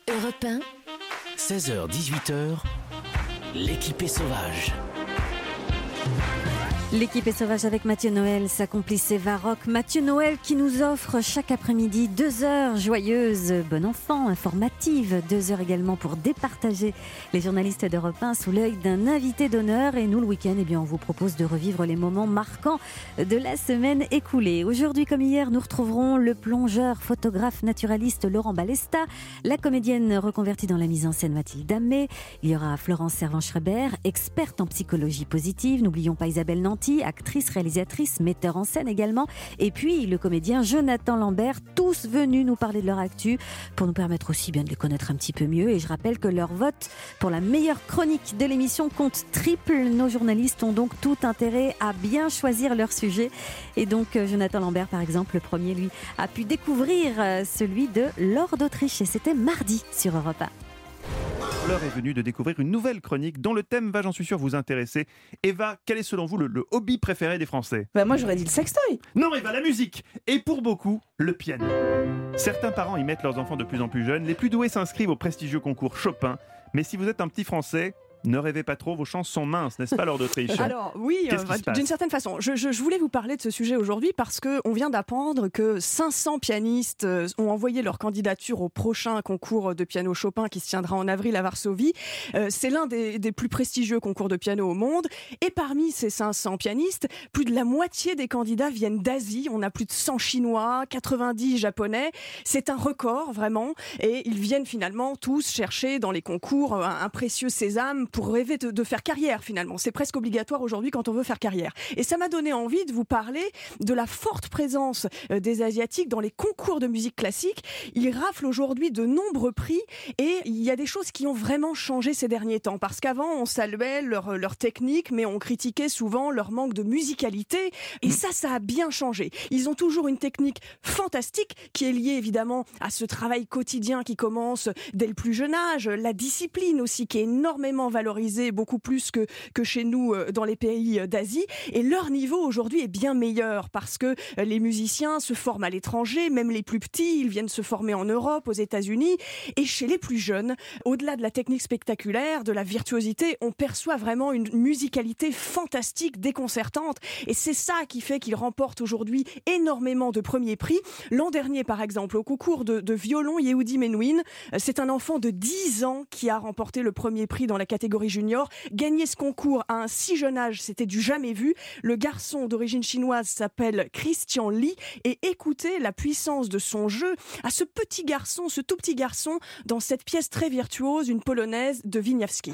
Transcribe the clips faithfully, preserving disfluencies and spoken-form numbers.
Europe un, seize heures dix-huit heures, l'équipe est sauvage. L'équipe est sauvage avec Mathieu Noël, sa complice Eva Rock. Mathieu Noël qui nous offre chaque après-midi deux heures joyeuses, bon enfant, informatives. Deux heures également pour départager les journalistes d'Europe un sous l'œil d'un invité d'honneur. Et nous, le week-end, eh bien, on vous propose de revivre les moments marquants de la semaine écoulée. Aujourd'hui, comme hier, nous retrouverons le plongeur, photographe, naturaliste Laurent Balesta, la comédienne reconvertie dans la mise en scène Mathilde Amé. Il y aura Florence Servan-Schreiber, experte en psychologie positive. N'oublions pas Isabelle Nanty, actrice, réalisatrice, metteur en scène également. Et puis le comédien Jonathan Lambert, tous venus nous parler de leur actu pour nous permettre aussi bien de les connaître un petit peu mieux. Et je rappelle que leur vote pour la meilleure chronique de l'émission compte triple. Nos journalistes ont donc tout intérêt à bien choisir leur sujet. Et donc Jonathan Lambert, par exemple, le premier, lui, a pu découvrir celui de Laure d'Autriche. Et c'était mardi sur Europe un. L'heure est venue de découvrir une nouvelle chronique dont le thème va, j'en suis sûr, vous intéresser. Eva, quel est selon vous le, le hobby préféré des Français ? Bah moi j'aurais dit le sextoy. Non Eva, la musique. Et pour beaucoup, le piano. Certains parents y mettent leurs enfants de plus en plus jeunes. Les plus doués s'inscrivent au prestigieux concours Chopin. Mais si vous êtes un petit Français, ne rêvez pas trop, vos chances sont minces, n'est-ce pas, Laure d'Autriche ? Alors oui, euh, d'une certaine façon. Je, je, je voulais vous parler de ce sujet aujourd'hui parce qu'on vient d'apprendre que cinq cents pianistes ont envoyé leur candidature au prochain concours de piano Chopin qui se tiendra en avril à Varsovie. Euh, c'est l'un des, des plus prestigieux concours de piano au monde. Et parmi ces cinq cents pianistes, plus de la moitié des candidats viennent d'Asie. On a plus de cent Chinois, quatre-vingt-dix Japonais. C'est un record, vraiment. Et ils viennent finalement tous chercher dans les concours un, un précieux sésame pour rêver de, de faire carrière finalement. C'est presque obligatoire aujourd'hui quand on veut faire carrière. Et ça m'a donné envie de vous parler de la forte présence euh, des Asiatiques dans les concours de musique classique. Ils raflent aujourd'hui de nombreux prix et il y a des choses qui ont vraiment changé ces derniers temps. Parce qu'avant, on saluait leur, leur technique, mais on critiquait souvent leur manque de musicalité. Et ça, ça a bien changé. Ils ont toujours une technique fantastique qui est liée évidemment à ce travail quotidien qui commence dès le plus jeune âge. La discipline aussi qui est énormément valorisée valorisé beaucoup plus que, que chez nous dans les pays d'Asie. Et leur niveau aujourd'hui est bien meilleur parce que les musiciens se forment à l'étranger, même les plus petits, ils viennent se former en Europe, aux États-Unis. Et chez les plus jeunes, au-delà de la technique spectaculaire, de la virtuosité, on perçoit vraiment une musicalité fantastique, déconcertante. Et c'est ça qui fait qu'ils remportent aujourd'hui énormément de premiers prix. L'an dernier, par exemple, au concours de, de violon, Yehudi Menuhin, c'est un enfant de dix ans qui a remporté le premier prix dans la catégorie junior. Gagner ce concours à un si jeune âge, c'était du jamais vu. Le garçon d'origine chinoise s'appelle Christian Li et écoutez la puissance de son jeu à ce petit garçon, ce tout petit garçon dans cette pièce très virtuose, une polonaise de Wieniawski.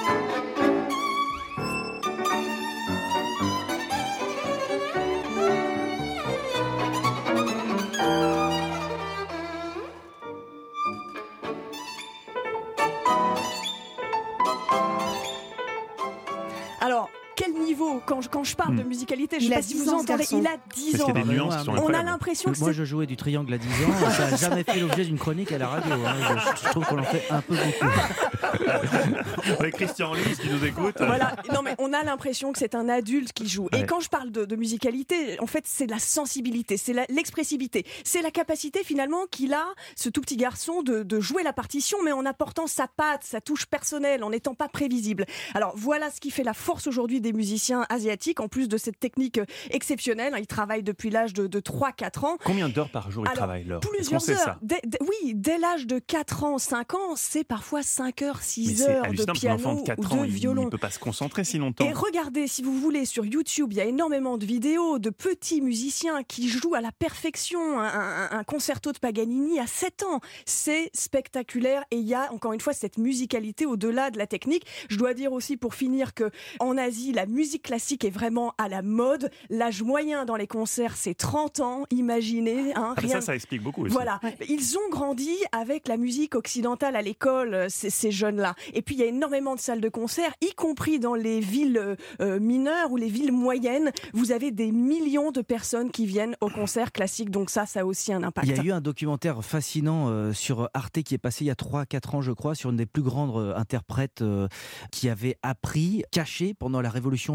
Alors, quel niveau quand je, quand je parle mmh. de musicalité, je ne sais pas si vous entendez, il a dix ans. On a l'impression que Moi, c'est... je jouais du triangle à dix ans, ça n'a jamais fait l'objet d'une chronique à la radio. Hein. Je, je trouve qu'on en fait un peu beaucoup. Avec Christian Lee, qui nous écoute. Voilà. Non, mais on a l'impression que c'est un adulte qui joue. Ouais. Et quand je parle de, de musicalité, en fait, c'est la sensibilité, c'est la, l'expressivité, c'est la capacité finalement qu'il a, ce tout petit garçon, de, de jouer la partition, mais en apportant sa patte, sa touche personnelle, en n'étant pas prévisible. Alors voilà ce qui fait la force aujourd'hui des musiciens asiatiques, en plus de cette technique exceptionnelle. Ils travaillent depuis l'âge de, de trois à quatre ans. Combien d'heures par jour ils Alors, travaillent, Laure ? Plusieurs heures. Ça dès, dès, oui, dès l'âge de quatre ans, cinq ans, c'est parfois cinq heures, six heures de piano de ou ans, de violon. Il ne peut pas se concentrer si longtemps. Et regardez, si vous voulez, sur YouTube, il y a énormément de vidéos de petits musiciens qui jouent à la perfection un, un, un concerto de Paganini à sept ans. C'est spectaculaire et il y a encore une fois cette musicalité au-delà de la technique. Je dois dire aussi pour finir que en Asie, la musique classique est vraiment à la mode. L'âge moyen dans les concerts, c'est trente ans. Imaginez. Hein, ah, rien... Ça, ça explique beaucoup aussi. Voilà. Ouais. Ils ont grandi avec la musique occidentale à l'école, ces, ces jeunes-là. Et puis, il y a énormément de salles de concert, y compris dans les villes euh, mineures ou les villes moyennes. Vous avez des millions de personnes qui viennent au concert classique. Donc ça, ça a aussi un impact. Il y a eu un documentaire fascinant euh, sur Arte qui est passé il y a trois à quatre ans, je crois, sur une des plus grandes euh, interprètes euh, qui avait appris, caché pendant la révolution euh, culturelle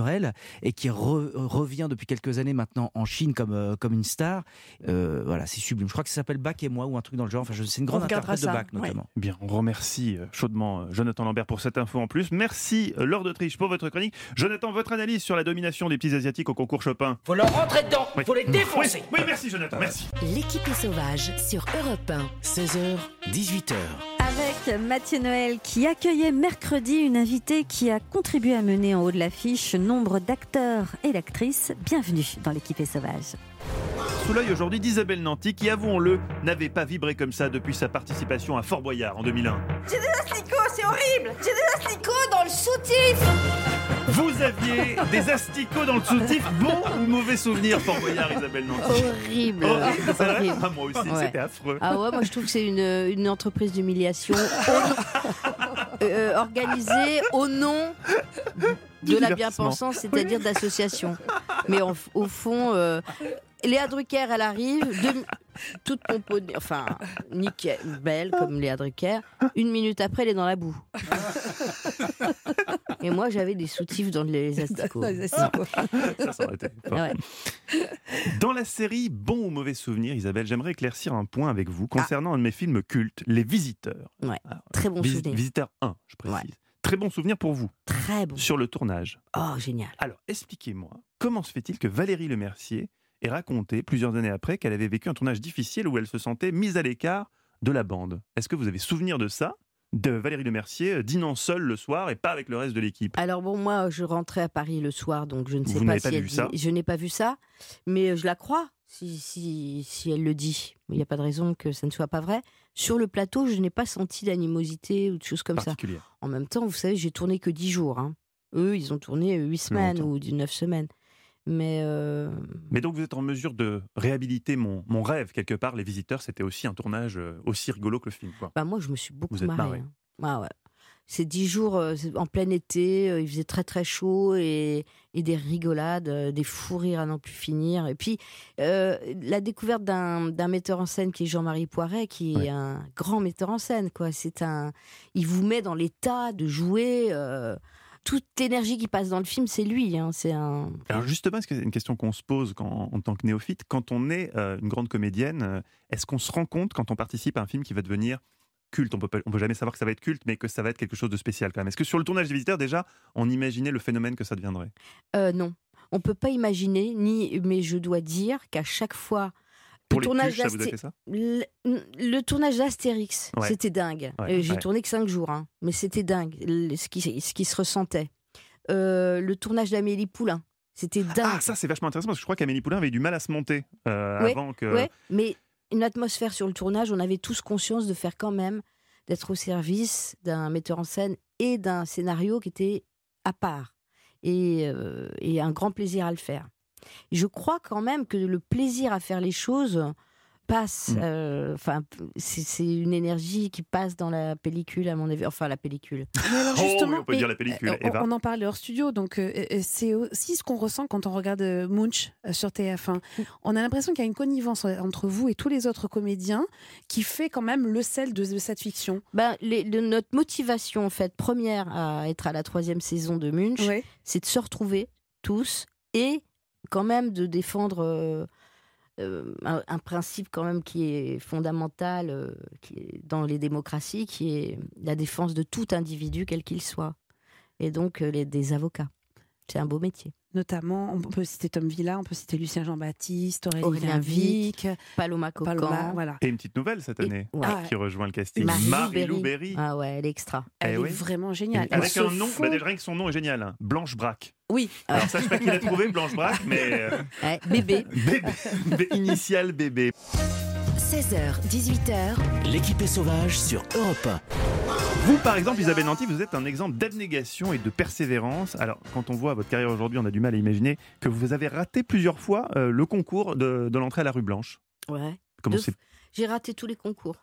naturel et qui re- revient depuis quelques années maintenant en Chine comme, euh, comme une star. Euh, voilà, c'est sublime. Je crois que ça s'appelle Bach et moi ou un truc dans le genre. Enfin, je, c'est une grande interprète de Bach, notamment. Ouais. Bien, on remercie chaudement Jonathan Lambert pour cette info en plus. Merci Laure d'Autriche pour votre chronique. Jonathan, votre analyse sur la domination des petits Asiatiques au concours Chopin. Faut leur rentrer dedans, oui. Faut les défoncer. Oui, oui, merci Jonathan, merci. L'équipe est sauvage sur Europe un. seize heures, dix-huit heures. Avec Mathieu Noël qui accueillait mercredi une invitée qui a contribué à mener en haut de l'affiche nombre d'acteurs et d'actrices. Bienvenue dans l'équipe est sauvage. Sous l'œil aujourd'hui d'Isabelle Nanty qui, avouons-le, n'avait pas vibré comme ça depuis sa participation à Fort Boyard en deux mille un. J'ai des asticots, c'est horrible. J'ai des asticots dans le soutif. Vous aviez des asticots dans le soutif. Bon ou mauvais souvenir, Fort Boyard, Isabelle Nanty? Horrible. Horrible, c'est vrai. Horrible. Ah, moi aussi, Ouais. c'était affreux. Ah ouais, moi je trouve que c'est une, une entreprise d'humiliation au- euh, organisée au nom de la bien-pensance, c'est-à-dire d'association. Mais en- au fond, euh, Léa Drucker, elle arrive, deux- toute pomponnée, enfin, nickel, belle comme Léa Drucker. Une minute après, elle est dans la boue. Et moi, j'avais des soutifs dans les asticots. Dans les asticots. Ça, ça aurait été fort. Ah ouais. Dans la série Bon ou mauvais souvenir, Isabelle, j'aimerais éclaircir un point avec vous concernant un de mes films cultes, Les Visiteurs. Ouais. Alors, Très bon Visi- souvenir. Visiteur un, je précise. Ouais. Très bon souvenir pour vous, Très bon. sur le tournage. Oh, génial. Alors, expliquez-moi, comment se fait-il que Valérie Lemercier ait raconté, plusieurs années après, qu'elle avait vécu un tournage difficile où elle se sentait mise à l'écart de la bande? Est-ce que vous avez souvenir de ça, de Valérie Lemercier dînant seule le soir et pas avec le reste de l'équipe? Alors bon, moi, je rentrais à Paris le soir, donc je ne sais Vous pas n'avez si pas elle vu dit- ça Je n'ai pas vu ça, mais je la crois si, si, si elle le dit. Il n'y a pas de raison que ça ne soit pas vrai. Sur le plateau, je n'ai pas senti d'animosité ou de choses comme ça. Particulière. En même temps, vous savez, j'ai tourné que dix jours. Hein. Eux, ils ont tourné huit semaines longtemps. ou neuf semaines. Mais euh, Mais donc vous êtes en mesure de réhabiliter mon, mon rêve quelque part. Les Visiteurs, c'était aussi un tournage euh, aussi rigolo que le film, quoi. bah, moi, je me suis beaucoup Vous êtes marrée. marrée. hein. Ah ouais. C'est dix jours euh, c'est en plein été, euh, il faisait très très chaud et, et des rigolades, euh, des fous rires à n'en plus finir. Et puis euh, la découverte d'un, d'un metteur en scène qui est Jean-Marie Poiret, qui Ouais. est un grand metteur en scène, quoi. C'est un, il vous met dans l'état de jouer. Euh, toute l'énergie qui passe dans le film, c'est lui. Hein. C'est un. Alors justement, est-ce que c'est une question qu'on se pose quand, en tant que néophyte, quand on est euh, une grande comédienne, euh, est-ce qu'on se rend compte quand on participe à un film qui va devenir culte? On peut, pas- on peut jamais savoir que ça va être culte, mais que ça va être quelque chose de spécial quand même. Est-ce que sur le tournage des Visiteurs, déjà, on imaginait le phénomène que ça deviendrait? Euh, non, on peut pas imaginer. Ni, mais je dois dire qu'à chaque fois. Pour le les tournage cuches, ça vous a d'Asté- fait ça? Le, le tournage d'Astérix, Ouais. c'était dingue. Ouais, Euh, J'ai ouais. tourné que cinq jours, hein, mais c'était dingue le- ce qui, ce qui se ressentait. Euh, le tournage d'Amélie Poulain, c'était dingue. Ah, ça c'est vachement intéressant parce que je crois qu'Amélie Poulain avait du mal à se monter euh, Ouais, avant que... Ouais, mais une atmosphère sur le tournage, on avait tous conscience de faire quand même, d'être au service d'un metteur en scène et d'un scénario qui était à part. Et, euh, et un grand plaisir à le faire. Je crois quand même que le plaisir à faire les choses passe. Mm. euh, Enfin, c'est, c'est une énergie qui passe dans la pellicule, à mon avis. Enfin, la pellicule. Mais alors Oh, oui, justement, on peut mais, dire la pellicule. euh, on, Eva on en parlait hors studio, donc euh, euh, c'est aussi ce qu'on ressent quand on regarde euh, Munch euh, sur T F un. On a l'impression qu'il y a une connivence euh, entre vous et tous les autres comédiens qui fait quand même le sel de, de cette fiction. Ben, les- le- notre motivation, en fait, première à être à la troisième saison de Munch, Ouais. c'est de se retrouver tous et quand même de défendre euh, euh, un, un principe quand même qui est fondamental euh, qui est dans les démocraties, qui est la défense de tout individu quel qu'il soit. Et donc euh, les, des avocats. C'est un beau métier. Notamment, on peut citer Tom Villa, on peut citer Lucien Jean-Baptiste, Aurélien, Aurélien Vic, Paloma Cocan. Paloma, voilà. Et une petite nouvelle cette Et- année ouais. qui rejoint le casting. Marie-Lou Marie-Lou Berry. Berry. Ah ouais, elle est extra. Elle Eh est oui. vraiment géniale. Elle Avec se un nom, fond- bah déjà rien que son nom est génial. hein. Blanche Braque. Oui, Alors ça, je sais pas qui l'a trouvé, Blanche Braque, mais euh, Ouais, bébé. bébé, bé- initial bébé. seize heures, dix-huit heures, L'équipe est sauvage sur Europe un. Vous, par exemple, Isabelle Nanty, vous êtes un exemple d'abnégation et de persévérance. Alors, quand on voit votre carrière aujourd'hui, on a du mal à imaginer que vous avez raté plusieurs fois euh, le concours de, de l'entrée à la rue Blanche. Ouais. Comment Deux c'est... J'ai raté tous les concours.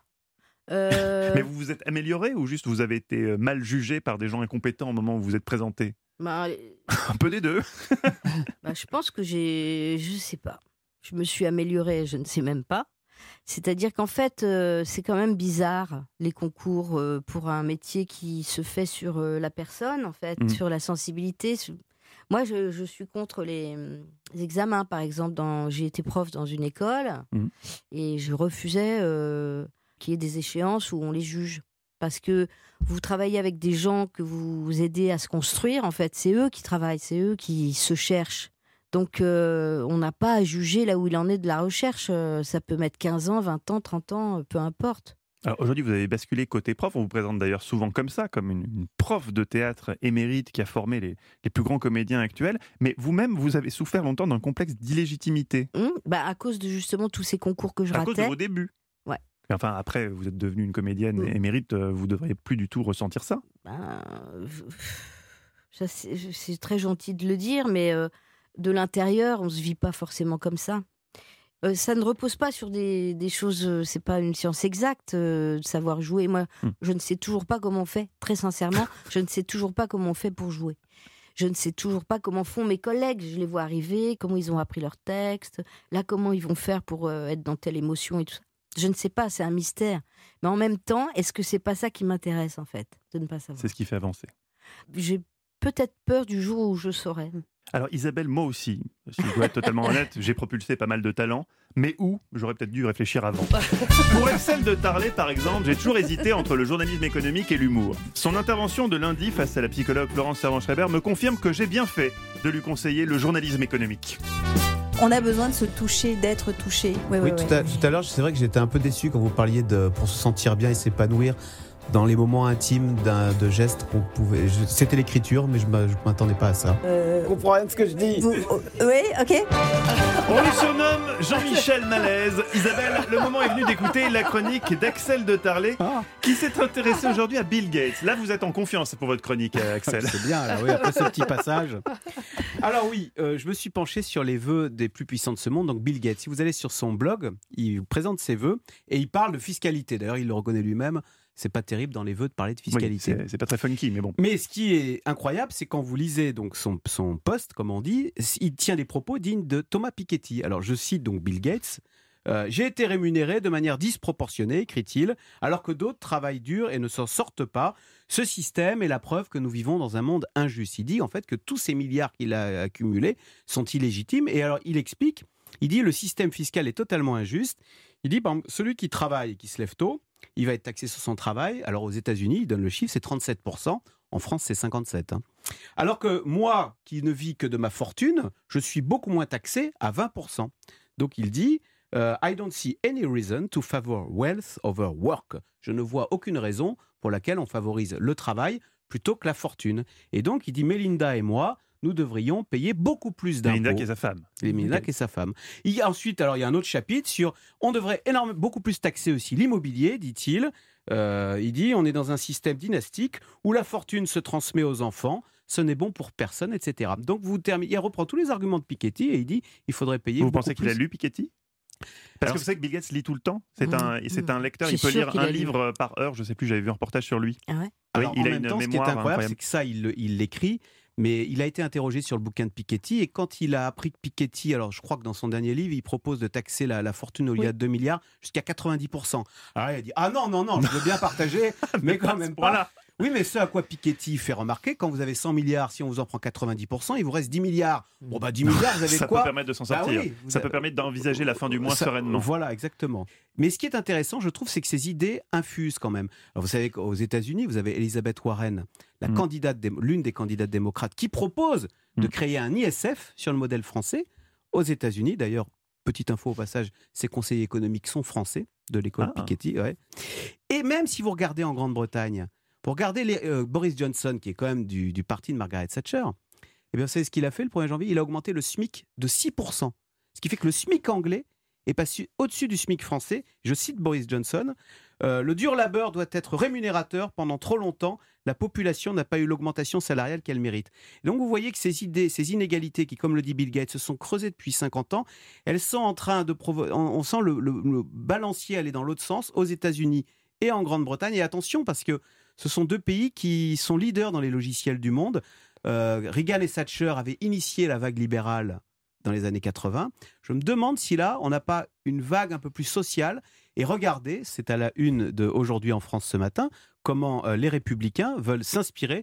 Euh, Mais vous vous êtes amélioré ou juste vous avez été euh, mal jugé par des gens incompétents au moment où vous vous êtes présenté? bah, Un peu des deux. bah, je pense que j'ai, je sais pas, je me suis améliorée, je ne sais même pas. C'est-à-dire qu'en fait, euh, c'est quand même bizarre les concours euh, pour un métier qui se fait sur euh, la personne, en fait, Mhm. sur la sensibilité. sur- Moi, je, je suis contre les, les examens, par exemple. Dans, j'ai été prof dans une école mmh. et je refusais euh, qu'il y ait des échéances où on les juge. Parce que vous travaillez avec des gens que vous, vous aidez à se construire. En fait, c'est eux qui travaillent, c'est eux qui se cherchent. Donc, euh, on n'a pas à juger là où il en est de la recherche. Euh, ça peut mettre quinze ans, vingt ans, trente ans, peu importe. Alors aujourd'hui, vous avez basculé côté prof. On vous présente d'ailleurs souvent comme ça, comme une, une prof de théâtre émérite qui a formé les, les plus grands comédiens actuels. Mais vous-même, vous avez souffert longtemps d'un complexe d'illégitimité. Mmh, bah à cause de justement tous ces concours que je à ratais. À cause de vos débuts. Ouais. Enfin, après, vous êtes devenue une comédienne mmh. émérite, vous ne devriez plus du tout ressentir ça. Ben, ça c'est, c'est très gentil de le dire, mais euh, de l'intérieur, on ne se vit pas forcément comme ça. Euh, ça ne repose pas sur des, des choses, euh, c'est pas une science exacte euh, de savoir jouer. Moi, mmh. je ne sais toujours pas comment on fait, très sincèrement, je ne sais toujours pas comment on fait pour jouer. Je ne sais toujours pas comment font mes collègues, je les vois arriver, comment ils ont appris leur texte, là comment ils vont faire pour euh, être dans telle émotion et tout ça. Je ne sais pas, c'est un mystère. Mais en même temps, est-ce que c'est pas ça qui m'intéresse en fait, de ne pas savoir. C'est ce qui fait avancer. J'ai peut-être peur du jour où je saurai. Alors Isabelle, moi aussi, si je dois être totalement honnête, j'ai propulsé pas mal de talents, mais où j'aurais peut-être dû réfléchir avant. Pour Excel de Tarlet, par exemple, j'ai toujours hésité entre le journalisme économique et l'humour. Son intervention de lundi face à la psychologue Florence Servan-Schreiber me confirme que j'ai bien fait de lui conseiller le journalisme économique. On a besoin de se toucher, d'être touché. Oui, oui, oui, tout, oui. À, tout à l'heure, c'est vrai que j'étais un peu déçu quand vous parliez de pour se sentir bien et s'épanouir. Dans les moments intimes d'un, de gestes qu'on pouvait... Je, c'était l'écriture, mais je ne m'attendais pas à ça. Euh... Je comprends rien de ce que je dis. Vous, oh, oui, ok. On lui surnomme Jean-Michel Malaise. Isabelle, le moment est venu d'écouter la chronique d'Axel de Tarlet, ah. qui s'est intéressé aujourd'hui à Bill Gates. Là, vous êtes en confiance pour votre chronique, Axel. C'est bien, là, oui, après ce petit passage. Alors oui, euh, je me suis penché sur les vœux des plus puissants de ce monde, donc Bill Gates. Si vous allez sur son blog, il présente ses vœux et il parle de fiscalité. D'ailleurs, il le reconnaît lui-même. C'est pas terrible dans les vœux de parler de fiscalité. Oui, c'est, c'est pas très funky, mais bon. Mais ce qui est incroyable, c'est quand vous lisez donc son, son post, comme on dit, il tient des propos dignes de Thomas Piketty. Alors je cite donc Bill Gates. Euh, J'ai été rémunéré de manière disproportionnée, écrit-il, alors que d'autres travaillent dur et ne s'en sortent pas. Ce système est la preuve que nous vivons dans un monde injuste. Il dit en fait que tous ces milliards qu'il a accumulés sont illégitimes. Et alors il explique, il dit le système fiscal est totalement injuste. Il dit par exemple, celui qui travaille et qui se lève tôt, il va être taxé sur son travail. Alors aux États-Unis, il donne le chiffre, c'est trente-sept pour cent. En France, c'est cinquante-sept pour cent. Hein. Alors que moi, qui ne vis que de ma fortune, je suis beaucoup moins taxé à vingt pour cent. Donc il dit euh, I don't see any reason to favor wealth over work. Je ne vois aucune raison pour laquelle on favorise le travail plutôt que la fortune. Et donc il dit Melinda et moi, nous devrions payer beaucoup plus d'impôts. Melinda qui est sa femme. Et Melinda okay. qui est sa femme. Il y a ensuite, alors il y a un autre chapitre sur, on devrait énormément, beaucoup plus taxer aussi l'immobilier, dit-il. Euh, il dit, on est dans un système dynastique où la fortune se transmet aux enfants, ce n'est bon pour personne, et cetera. Donc vous terminez, il reprend tous les arguments de Piketty et il dit, il faudrait payer. Vous beaucoup pensez plus. qu'il a lu Piketty ? Parce Alors, que vous savez que Bill Gates lit tout le temps. C'est, mmh, un, c'est un lecteur, il peut lire un lu. livre par heure. Je ne sais plus, j'avais vu un reportage sur lui. Ah ouais. Oui, Alors, il en a même une temps, mémoire ce qui est incroyable, incroyable. c'est que ça, il, il l'écrit. Mais il a été interrogé sur le bouquin de Piketty et quand il a appris que Piketty, alors je crois que dans son dernier livre, il propose de taxer la, la fortune au lieu de deux milliards jusqu'à quatre-vingt-dix pour cent. Alors il a dit ah non, non, non, je veux bien partager, mais quand même pas. Voilà. Oui, mais ce à quoi Piketty fait remarquer, quand vous avez cent milliards, si on vous en prend quatre-vingt-dix pour cent, il vous reste dix milliards. Bon bah dix milliards, vous avez ça quoi peut permettre de s'en sortir. Bah oui, ça avez... peut permettre d'envisager la fin du mois ça, sereinement. Voilà, exactement. Mais ce qui est intéressant, je trouve, c'est que ces idées infusent quand même. Alors, vous savez qu'aux États-Unis, vous avez Elizabeth Warren, la mmh. candidate, l'une des candidates démocrates, qui propose de créer un I S F sur le modèle français. Aux États-Unis, d'ailleurs, petite info au passage, ses conseillers économiques sont français de l'école ah. Piketty. Ouais. Et même si vous regardez en Grande-Bretagne, pour regarder les, euh, Boris Johnson, qui est quand même du, du parti de Margaret Thatcher, eh bien, vous savez ce qu'il a fait le premier janvier ? Il a augmenté le SMIC de six pour cent. Ce qui fait que le SMIC anglais est passé au-dessus du SMIC français. Je cite Boris Johnson. Euh, le dur labeur doit être rémunérateur. Pendant trop longtemps, la population n'a pas eu l'augmentation salariale qu'elle mérite. Et donc vous voyez que ces idées, ces inégalités qui, comme le dit Bill Gates, se sont creusées depuis cinquante ans, elles sont en train de provoquer... On sent le, le, le balancier aller dans l'autre sens aux États-Unis et en Grande-Bretagne. Et attention, parce que ce sont deux pays qui sont leaders dans les logiciels du monde. Euh, Reagan et Thatcher avaient initié la vague libérale dans les années quatre-vingts. Je me demande si là, on n'a pas une vague un peu plus sociale. Et regardez, c'est à la une de Aujourd'hui en France ce matin, comment euh, les Républicains veulent s'inspirer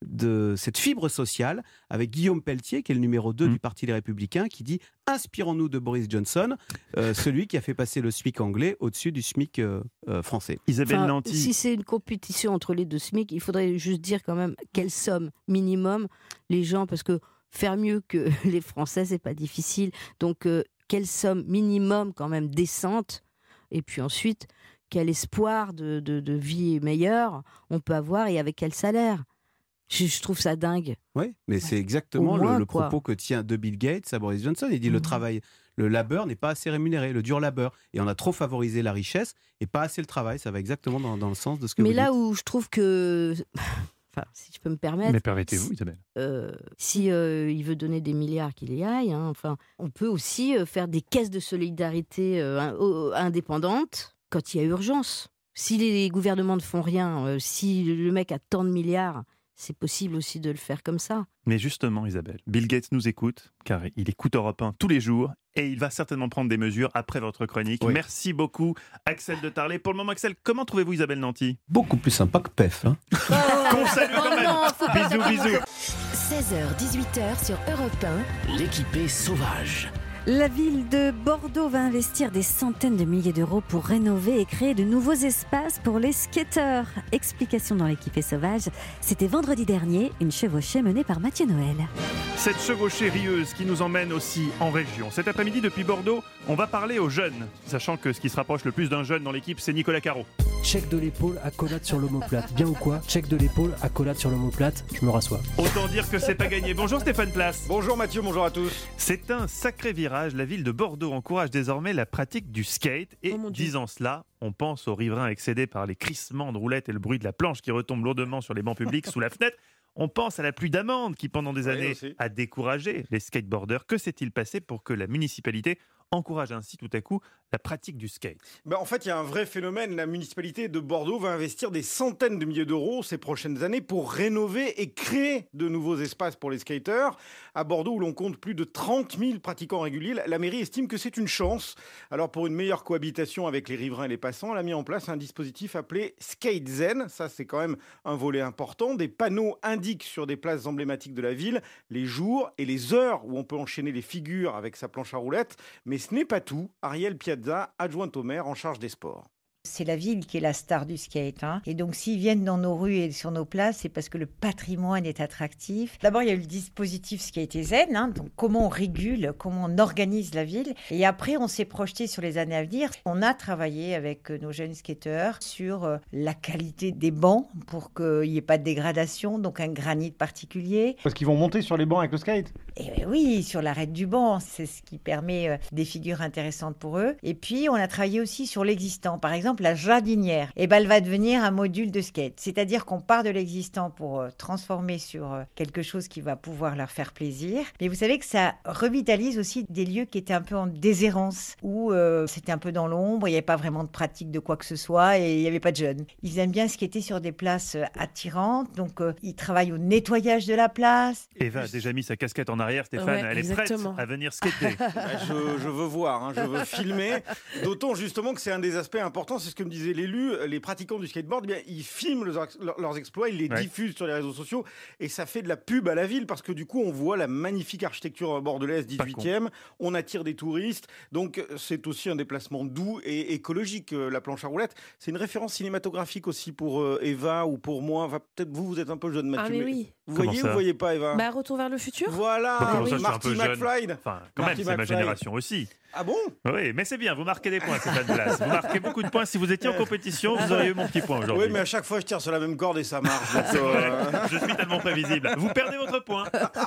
de cette fibre sociale avec Guillaume Pelletier, qui est le numéro deux mmh. du Parti Les Républicains, qui dit « Inspirons-nous de Boris Johnson, euh, celui qui a fait passer le SMIC anglais au-dessus du SMIC euh, euh, français. » Isabelle enfin, Nanty. Si c'est une compétition entre les deux SMIC, il faudrait juste dire quand même quelle somme minimum les gens, parce que faire mieux que les Français, c'est pas difficile. Donc, euh, quelle somme minimum quand même décente, et puis ensuite, quel espoir de, de, de vie meilleure on peut avoir et avec quel salaire. Je, je trouve ça dingue. Oui, mais c'est exactement moins, le, le quoi. propos que tient de Bill Gates à Boris Johnson. Il dit mmh. le travail, le labeur n'est pas assez rémunéré, le dur labeur. Et on a trop favorisé la richesse et pas assez le travail. Ça va exactement dans, dans le sens de ce que mais vous là dites. où je trouve que... Enfin, si je peux me permettre. Mais permettez-vous, Isabelle. Euh, si euh, il veut donner des milliards, qu'il y aille. Hein. Enfin, on peut aussi euh, faire des caisses de solidarité euh, indépendantes quand il y a urgence. Si les gouvernements ne font rien, euh, si le mec a tant de milliards, c'est possible aussi de le faire comme ça. Mais justement, Isabelle, Bill Gates nous écoute, car il écoute Europe un tous les jours, et il va certainement prendre des mesures après votre chronique. Oui. Merci beaucoup, Axel de Tarlet. Pour le moment, Axel, comment trouvez-vous Isabelle Nanty ? Beaucoup plus sympa que P E F. Hein. Qu'on salue quand même. Non, faut pas bisous, bisous. seize heures dix-huit heures sur Europe un. L'équipée sauvage. La ville de Bordeaux va investir des centaines de milliers d'euros pour rénover et créer de nouveaux espaces pour les skateurs. Explication dans l'équipée sauvage. C'était vendredi dernier, une chevauchée menée par Mathieu Noël. Cette chevauchée rieuse qui nous emmène aussi en région. Cet après-midi, depuis Bordeaux, on va parler aux jeunes, sachant que ce qui se rapproche le plus d'un jeune dans l'équipe, c'est Nicolas Caro. Check de l'épaule, accolade sur l'omoplate. Bien ou quoi ? Check de l'épaule, accolade sur l'omoplate. Je me rassois. Autant dire que c'est pas gagné. Bonjour Stéphane Place. Bonjour Mathieu, bonjour à tous. C'est un sacré virage. La ville de Bordeaux encourage désormais la pratique du skate. Et oh disant cela, on pense aux riverains excédés par les crissements de roulettes et le bruit de la planche qui retombe lourdement sur les bancs publics sous la fenêtre. On pense à la pluie d'amende qui, pendant des oui, années, aussi. a découragé les skateboarders. Que s'est-il passé pour que la municipalité encourage ainsi tout à coup la pratique du skate ? Ben en fait, il y a un vrai phénomène. La municipalité de Bordeaux va investir des centaines de milliers d'euros ces prochaines années pour rénover et créer de nouveaux espaces pour les skateurs. À Bordeaux, où l'on compte plus de trente mille pratiquants réguliers, la mairie estime que c'est une chance. Alors, pour une meilleure cohabitation avec les riverains et les passants, elle a mis en place un dispositif appelé Skate Zen. Ça, c'est quand même un volet important. Des panneaux indiquent sur des places emblématiques de la ville les jours et les heures où on peut enchaîner les figures avec sa planche à roulettes. Mais ce n'est pas tout. Ariel Piazza, adjointe au maire en charge des sports. C'est la ville qui est la star du skate. Hein. Et donc, s'ils viennent dans nos rues et sur nos places, c'est parce que le patrimoine est attractif. D'abord, il y a eu le dispositif Skate Zen. Hein. Donc, comment on régule, comment on organise la ville. Et après, on s'est projeté sur les années à venir. On a travaillé avec nos jeunes skateurs sur euh, la qualité des bancs pour qu'il n'y ait pas de dégradation, donc un granit particulier. Parce qu'ils vont monter sur les bancs avec le skate ? Et oui, sur l'arête du banc. C'est ce qui permet euh, des figures intéressantes pour eux. Et puis, on a travaillé aussi sur l'existant. Par exemple, la jardinière, eh ben, elle va devenir un module de skate. C'est-à-dire qu'on part de l'existant pour euh, transformer sur euh, quelque chose qui va pouvoir leur faire plaisir. Mais vous savez que ça revitalise aussi des lieux qui étaient un peu en déshérence, où euh, c'était un peu dans l'ombre, il n'y avait pas vraiment de pratique de quoi que ce soit et il n'y avait pas de jeunes. Ils aiment bien skater sur des places euh, attirantes, donc euh, ils travaillent au nettoyage de la place. Eva a déjà mis sa casquette en arrière, Stéphane, ouais, elle exactement. est prête à venir skater. je, je veux voir, hein, je veux filmer, d'autant justement que c'est un des aspects importants. C'est ce que me disait l'élu, les pratiquants du skateboard, eh bien, ils filment leurs, leurs exploits, ils les ouais. diffusent sur les réseaux sociaux et ça fait de la pub à la ville parce que du coup on voit la magnifique architecture bordelaise dix-huitième, on attire des touristes, donc c'est aussi un déplacement doux et écologique, la planche à roulettes. C'est une référence cinématographique aussi pour Eva ou pour moi, enfin, peut-être vous, vous êtes un peu jeune Mathieu. Ah mais oui. Vous voyez ou vous voyez pas Eva ? Bah, Retour vers le futur. Voilà, bah, oui. ça, Marty McFly. Enfin, quand Marty même, c'est McFly. Ma génération aussi. Ah bon ? Oui, mais c'est bien, vous marquez des points, Stéphane Place. Vous marquez beaucoup de points. Si vous étiez en compétition, vous auriez eu mon petit point aujourd'hui. Oui, mais à chaque fois, je tire sur la même corde et ça marche. C'est vrai. Je suis tellement prévisible. Vous perdez votre point.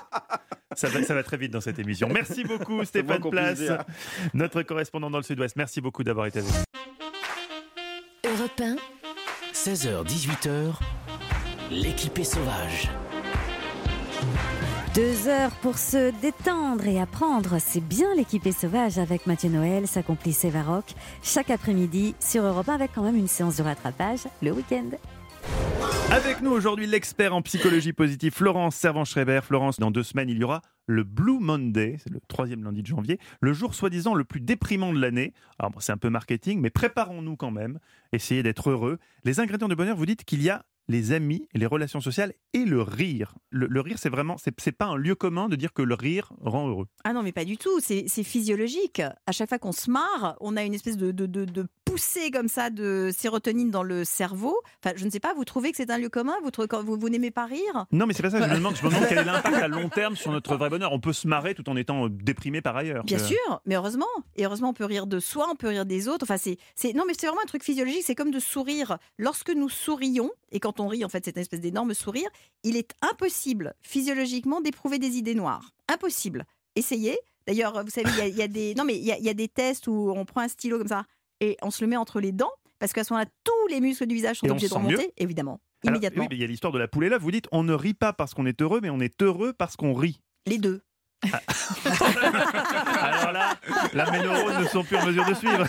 Ça va, ça va très vite dans cette émission. Merci beaucoup, Stéphane Place, notre correspondant dans le Sud-Ouest. Merci beaucoup d'avoir été avec nous. Europe un. seize heures dix-huit heures, l'équipée sauvage. Deux heures pour se détendre et apprendre. C'est bien l'équipée sauvage avec Mathieu Noël, sa complice Eva Rock. Chaque après-midi sur Europe un avec quand même une séance de rattrapage le week-end. Avec nous aujourd'hui l'expert en psychologie positive Florence Servan-Schreiber. Florence, dans deux semaines, il y aura le Blue Monday, c'est le troisième lundi de janvier, le jour soi-disant le plus déprimant de l'année. Alors bon, c'est un peu marketing, mais préparons-nous quand même, essayez d'être heureux. Les ingrédients de bonheur, vous dites qu'il y a les amis, les relations sociales et le rire. Le, le rire, c'est vraiment, c'est, c'est pas un lieu commun de dire que le rire rend heureux. Ah non, mais pas du tout. C'est, c'est physiologique. À chaque fois qu'on se marre, on a une espèce de, de, de, de poussée comme ça de sérotonine dans le cerveau. Enfin, je ne sais pas. Vous trouvez que c'est un lieu commun ? Vous, trouvez, vous, vous n'aimez pas rire ? Non, mais c'est pas ça. Je me demande, je me demande quel est l'impact à long terme sur notre vrai bonheur. On peut se marrer tout en étant déprimé par ailleurs. Bien sûr, mais heureusement. Et heureusement, on peut rire de soi, on peut rire des autres. Enfin, c'est, c'est non, mais c'est vraiment un truc physiologique. C'est comme de sourire. Lorsque nous sourions, et quand on rit, en fait, c'est une espèce d'énorme sourire, il est impossible physiologiquement d'éprouver des idées noires. Impossible. Essayez. D'ailleurs, vous savez, il y a, il y a des non mais il y, a, il y a des tests où on prend un stylo comme ça et on se le met entre les dents parce qu'à ce moment-là, tous les muscles du visage sont et obligés de remonter, mieux. Évidemment, immédiatement. Alors, oui, il y a l'histoire de la poule et l'œuf. Vous dites, on ne rit pas parce qu'on est heureux, mais on est heureux parce qu'on rit. Les deux. Ah. Alors là, là, mes neurones ne sont plus en mesure de suivre.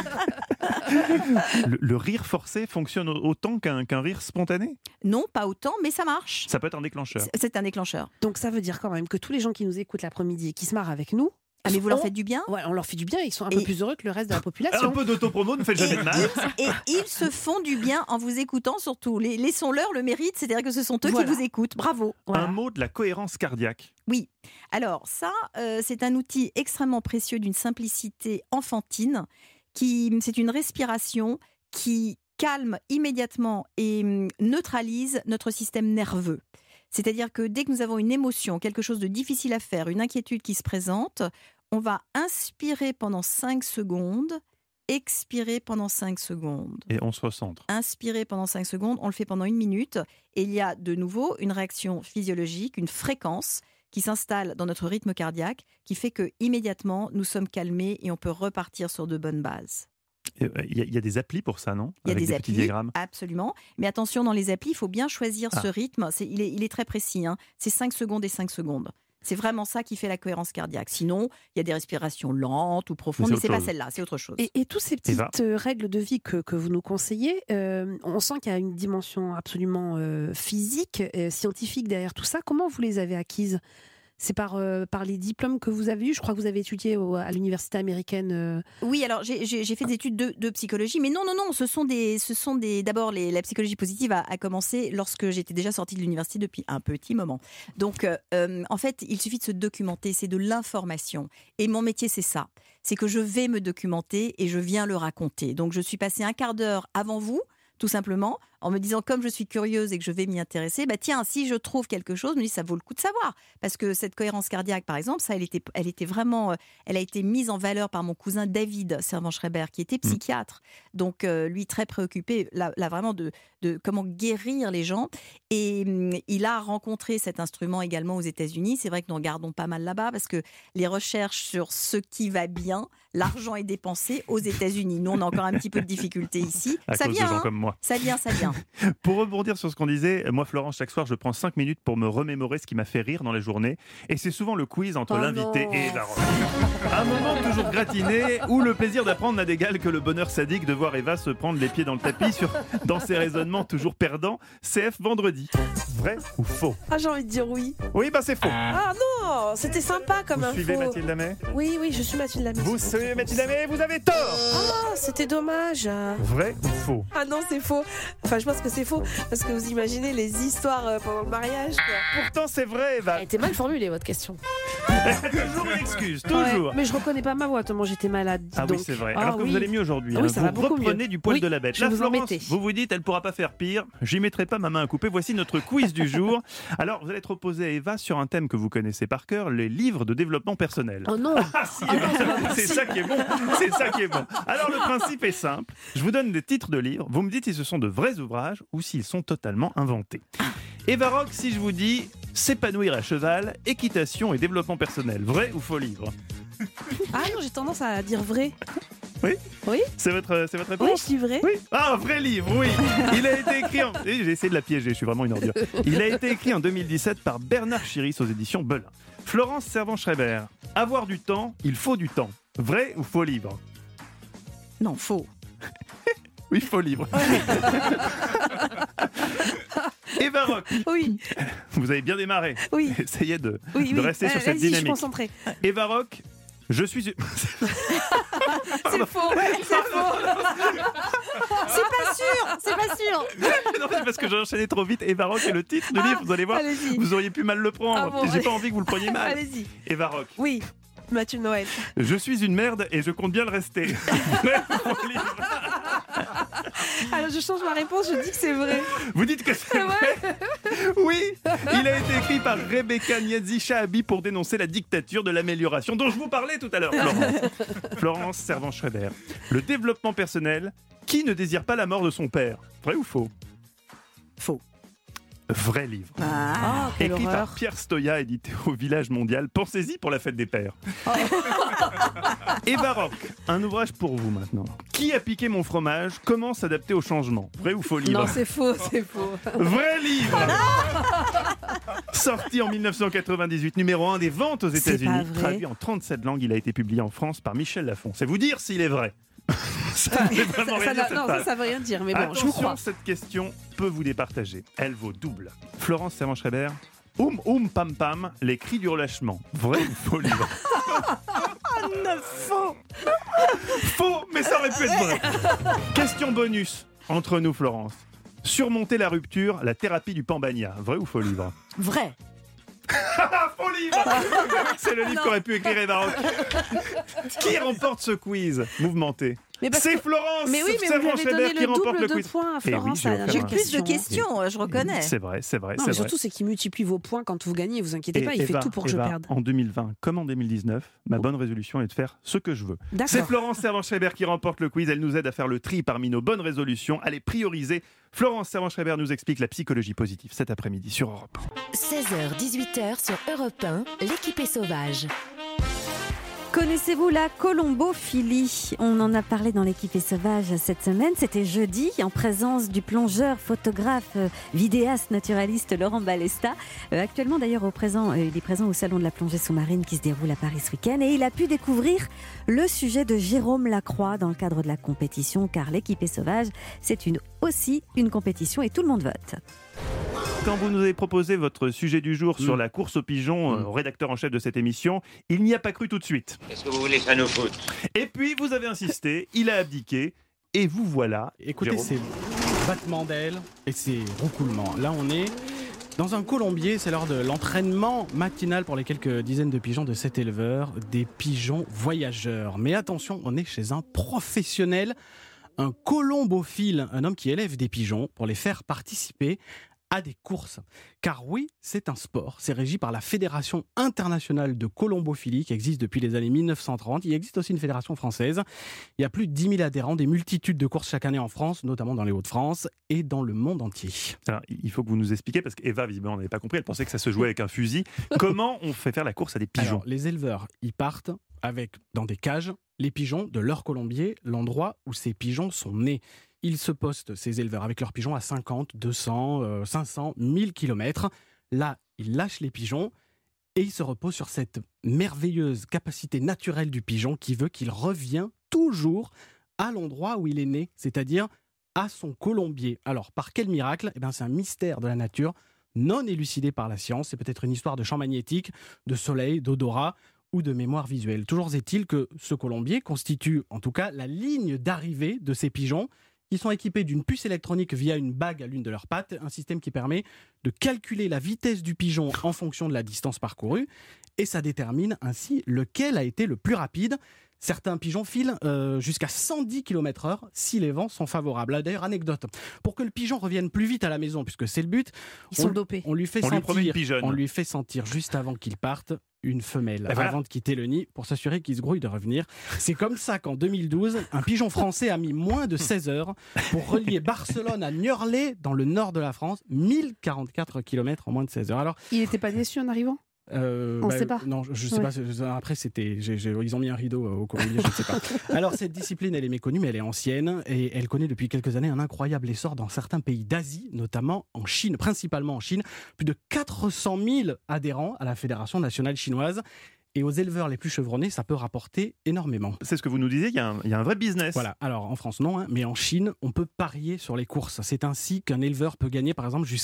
Le, le rire forcé fonctionne autant qu'un, qu'un rire spontané ? Non, pas autant, mais ça marche. Ça peut être un déclencheur. C'est, c'est un déclencheur. Donc ça veut dire quand même que tous les gens qui nous écoutent l'après-midi et qui se marrent avec nous, ah mais vous leur on, faites du bien ? Ouais, on leur fait du bien, ils sont un et peu plus heureux que le reste de la population. Un peu d'autopromo ne fait jamais et, de mal. Et ils se font du bien en vous écoutant surtout. Les, laissons-leur le mérite, c'est-à-dire que ce sont eux voilà. qui vous écoutent. Bravo. Voilà. Un mot de la cohérence cardiaque. Oui. Alors ça, euh, c'est un outil extrêmement précieux d'une simplicité enfantine. Qui, c'est une respiration qui calme immédiatement et neutralise notre système nerveux. C'est-à-dire que dès que nous avons une émotion, quelque chose de difficile à faire, une inquiétude qui se présente, on va inspirer pendant cinq secondes, expirer pendant cinq secondes. Et on se recentre. Inspirer pendant cinq secondes, on le fait pendant une minute. Et il y a de nouveau une réaction physiologique, une fréquence qui s'installe dans notre rythme cardiaque, qui fait que immédiatement nous sommes calmés et on peut repartir sur de bonnes bases. Il y, a, il y a des applis pour ça, non ? Il y a Avec des, des applis, petits diagrammes. Absolument. Mais attention, dans les applis, il faut bien choisir ah. ce rythme. C'est, il, est, il est très précis. Hein. C'est cinq secondes et cinq secondes. C'est vraiment ça qui fait la cohérence cardiaque. Sinon, il y a des respirations lentes ou profondes, mais, mais c'est pas celle-là, c'est autre chose. Et, et toutes ces petites euh, règles de vie que, que vous nous conseillez, euh, on sent qu'il y a une dimension absolument euh, physique, euh, scientifique derrière tout ça. Comment vous les avez acquises ? C'est par, euh, par les diplômes que vous avez eus. Je crois que vous avez étudié au, à l'université américaine. Euh... Oui, alors j'ai, j'ai, j'ai fait des études de, de psychologie, mais non, non, non, ce sont des, ce sont des. D'abord, les, la psychologie positive a, a commencé lorsque j'étais déjà sortie de l'université depuis un petit moment. Donc, euh, en fait, il suffit de se documenter, c'est de l'information. Et mon métier, c'est ça. C'est que je vais me documenter et je viens le raconter. Donc, je suis passée un quart d'heure avant vous, tout simplement, en me disant, comme je suis curieuse et que je vais m'y intéresser, bah tiens, si je trouve quelque chose, je me dis, ça vaut le coup de savoir. Parce que cette cohérence cardiaque, par exemple, ça, elle était, elle était vraiment, elle a été mise en valeur par mon cousin David Servan-Schreiber, qui était psychiatre. Donc, euh, lui, très préoccupé, là, là vraiment, de, de comment guérir les gens. Et hum, il a rencontré cet instrument également aux États-Unis. C'est vrai que nous regardons pas mal là-bas, parce que les recherches sur ce qui va bien, l'argent est dépensé aux États-Unis. Nous, on a encore un petit peu de difficulté ici. À ça cause vient, de gens hein, comme moi. Ça vient, ça vient. Pour rebondir sur ce qu'on disait, moi Florence, chaque soir je prends cinq minutes pour me remémorer ce qui m'a fait rire dans la journée. Et c'est souvent le quiz entre oh l'invité non. et Eva Rock. Un moment toujours gratiné où le plaisir d'apprendre n'a d'égal que le bonheur sadique de voir Eva se prendre les pieds dans le tapis sur, dans ses raisonnements toujours perdants. C F vendredi. Vrai ou faux ? Ah, j'ai envie de dire oui. Oui, bah c'est faux. Ah non, c'était sympa comme Vous info. suivez Mathilde Lamay ? Oui, oui, je suis Mathilde Lamay. Vous suivez Mathilde Lamay, vous avez tort. Ah, c'était dommage. Vrai ou faux ? Ah non, c'est faux. Enfin, je pense que c'est faux parce que vous imaginez les histoires euh, pendant le mariage. Quoi. Pourtant, c'est vrai, Eva. Elle était mal formulée, votre question. Toujours une excuse, toujours. Ouais, mais je reconnais pas ma voix tellement j'étais malade. Ah donc. oui, c'est vrai. Ah, Alors que oui. vous allez mieux aujourd'hui. Ah oui, hein. ça vous va beaucoup reprenez mieux. du poil oui, de la bête. Je La vous Florence, embêtais. vous vous dites, elle pourra pas faire pire. J'y mettrai pas ma main à couper. Voici notre quiz du jour. Alors, vous allez être opposé à Eva sur un thème que vous connaissez par cœur, les livres de développement personnel. Oh non. Ah si, Eva, c'est ça qui est bon. C'est ça qui est bon. Alors, le principe est simple. Je vous donne des titres de livres. Vous me dites si ce sont de vrais ouvrages ou s'ils sont totalement inventés. Eva Rock, si je vous dis s'épanouir à cheval, équitation et développement personnel, vrai ou faux livre ? Ah non, j'ai tendance à dire vrai. Oui. Oui. C'est votre, c'est votre réponse ? Oui, je dis vrai. Oui. Ah, un vrai livre, oui. Il a été écrit en... J'ai essayé de la piéger, je suis vraiment une ordure. Il a été écrit en deux mille dix-sept par Bernard Chiris aux éditions Belin. Florence Servan-Schreiber. Avoir du temps, il faut du temps. Vrai ou faux livre ? Non, faux. Oui, faux livre. Eva Rock. Oui. Vous avez bien démarré. Oui. Essayez de, oui, de oui. rester euh, sur cette vas-y, dynamique. Je suis concentrée. Eva Rock, je suis... C'est faux. C'est faux. C'est pas sûr, c'est pas sûr. Non, c'est parce que j'ai enchaîné trop vite. Eva Rock est le titre du livre, vous allez voir. allez-y. Vous auriez pu mal le prendre. Ah bon, J'ai allez. pas envie que vous le preniez mal. Allez-y. Eva Rock. Oui, Mathieu Noël. Je suis une merde et je compte bien le rester. Alors je change ma réponse, je dis que c'est vrai. Vous dites que c'est vrai? Oui, il a été écrit par Rebecca Niazi Shahabi pour dénoncer la dictature de l'amélioration dont je vous parlais tout à l'heure. Florence, Florence Servan-Schreiber. Le développement personnel, qui ne désire pas la mort de son père? Vrai ou faux? Faux. Vrai livre. Ah, quelle Écrit horreur. par Pierre Stoya, édité au Village Mondial. Pensez-y pour la fête des pères. Eva Rock, un ouvrage pour vous maintenant. Qui a piqué mon fromage? Comment s'adapter au changement? Vrai ou faux livre? Non, c'est faux, c'est faux. Vrai livre. Sorti en mille neuf cent quatre-vingt-dix-huit, numéro un des ventes aux C'est États-Unis. pas vrai. Traduit en trente-sept langues, il a été publié en France par Michel Lafon. C'est vous dire s'il est vrai. Ça ne veut vraiment Ça- rien ça dire, n'a- cette non, phrase. ça, ça veut rien dire, mais bon, Attention, je vous crois. cette question peut vous départager. Elle vaut double. Florence Servan-Schreiber. Oum, oum, pam, pam, les cris du relâchement. Vrai ou faux livre? Non, faux. Faux, mais ça aurait pu être vrai. Question bonus entre nous, Florence. Surmonter la rupture, la thérapie du Pambagna. Vrai ou faux livre? Vrai. Faux livre. C'est le livre qu'aurait pu écrire Eva Rock. Qui remporte ce quiz mouvementé? Mais parce C'est que- Florence Mais oui, mais vous lui avez Servan-Schreiber donné qui le remporte double le de quiz. points, Eh oui, Florence, j'ai à la offert J'ai dernière un- plus de question. questions, je reconnais. C'est vrai, c'est vrai, Non, c'est mais vrai. surtout, c'est qu'il multiplie vos points quand vous gagnez. Vous inquiétez Et pas, il Eva, fait tout pour que Eva, je perde. En deux mille vingt, comme en deux mille dix-neuf, ma bonne résolution est de faire ce que je veux. D'accord. C'est Florence Servan-Schreiber qui remporte le quiz. Elle nous aide à faire le tri parmi nos bonnes résolutions, à les prioriser. Florence Servan-Schreiber nous explique la psychologie positive cet après-midi sur Europe. seize heures dix-huit heures sur Europe un, l'équipe est sauvage. Connaissez-vous la colombophilie? On en a parlé dans l'équipe sauvage cette semaine. C'était jeudi, en présence du plongeur, photographe, euh, vidéaste, naturaliste Laurent Balesta. Euh, actuellement d'ailleurs au présent, euh, il est présent au salon de la plongée sous-marine qui se déroule à Paris ce week-end. Et il a pu découvrir le sujet de Jérôme Lacroix dans le cadre de la compétition, car l'équipe sauvage, c'est une, aussi une compétition et tout le monde vote. Quand vous nous avez proposé votre sujet du jour sur Mm. la course aux pigeons, euh, au rédacteur en chef de cette émission, il n'y a pas cru tout de suite. Qu'est-ce que vous voulez que ça nous foute? Et puis vous avez insisté, il a abdiqué, et vous voilà. Écoutez, Jérôme. c'est battements d'ailes et c'est roucoulement. Là, on est dans un colombier, c'est l'heure de l'entraînement matinal pour les quelques dizaines de pigeons de cet éleveur, des pigeons voyageurs. Mais attention, on est chez un professionnel, un colombophile, un homme qui élève des pigeons pour les faire participer à des courses. Car oui, c'est un sport. C'est régi par la Fédération internationale de colombophilie qui existe depuis les années mille neuf cent trente. Il existe aussi une fédération française. Il y a plus de dix mille adhérents, des multitudes de courses chaque année en France, notamment dans les Hauts-de-France et dans le monde entier. Alors, il faut que vous nous expliquiez, parce qu'Eva, visiblement, n'avait pas compris, elle pensait que ça se jouait avec un fusil. Comment on fait faire la course à des pigeons? Alors, les éleveurs, ils partent avec, dans des cages, les pigeons de leur colombier, l'endroit où ces pigeons sont nés. Ils se postent, ces éleveurs, avec leurs pigeons à cinquante, deux cents, euh, cinq cents, mille kilomètres. Là, ils lâchent les pigeons et ils se reposent sur cette merveilleuse capacité naturelle du pigeon qui veut qu'il revienne toujours à l'endroit où il est né, c'est-à-dire à son colombier. Alors, par quel miracle? Eh bien, c'est un mystère de la nature non élucidé par la science. C'est peut-être une histoire de champ magnétique, de soleil, d'odorat ou de mémoire visuelle. Toujours est-il que ce colombier constitue en tout cas la ligne d'arrivée de ces pigeons qui sont équipés d'une puce électronique via une bague à l'une de leurs pattes, un système qui permet de calculer la vitesse du pigeon en fonction de la distance parcourue, et ça détermine ainsi lequel a été le plus rapide. Certains pigeons filent euh, jusqu'à cent dix kilomètres heure si les vents sont favorables. D'ailleurs, anecdote, pour que le pigeon revienne plus vite à la maison, puisque c'est le but, Ils on, sont dopés. on lui fait On lui sentir, promet une pigeonne. on lui fait sentir juste avant qu'il parte une femelle Et voilà. avant de quitter le nid pour s'assurer qu'il se grouille de revenir. C'est comme ça qu'en deux mille douze, un pigeon français a mis moins de seize heures pour relier Barcelone à Niorlais dans le nord de la France, mille quarante-quatre kilomètres en moins de seize heures. Alors, Il n'était pas déçu en arrivant? euh, On bah, sait pas. Non, je, je sais Ouais. pas. je- Après, c'était, j'ai- j'ai- ils ont mis un rideau euh, au colombier, je ne sais pas. Alors, cette discipline, elle est méconnue, mais elle est ancienne et elle connaît depuis quelques années un incroyable essor dans certains pays d'Asie, notamment en Chine, principalement en Chine. Plus de quatre cent mille adhérents à la Fédération nationale chinoise. Et aux éleveurs les plus chevronnés, ça peut rapporter énormément. C'est ce que vous nous disiez, il y a un, il y a un vrai business. Voilà, alors en France non, hein, mais en Chine, on peut parier sur les courses. C'est ainsi qu'un éleveur peut gagner par exemple jusqu'à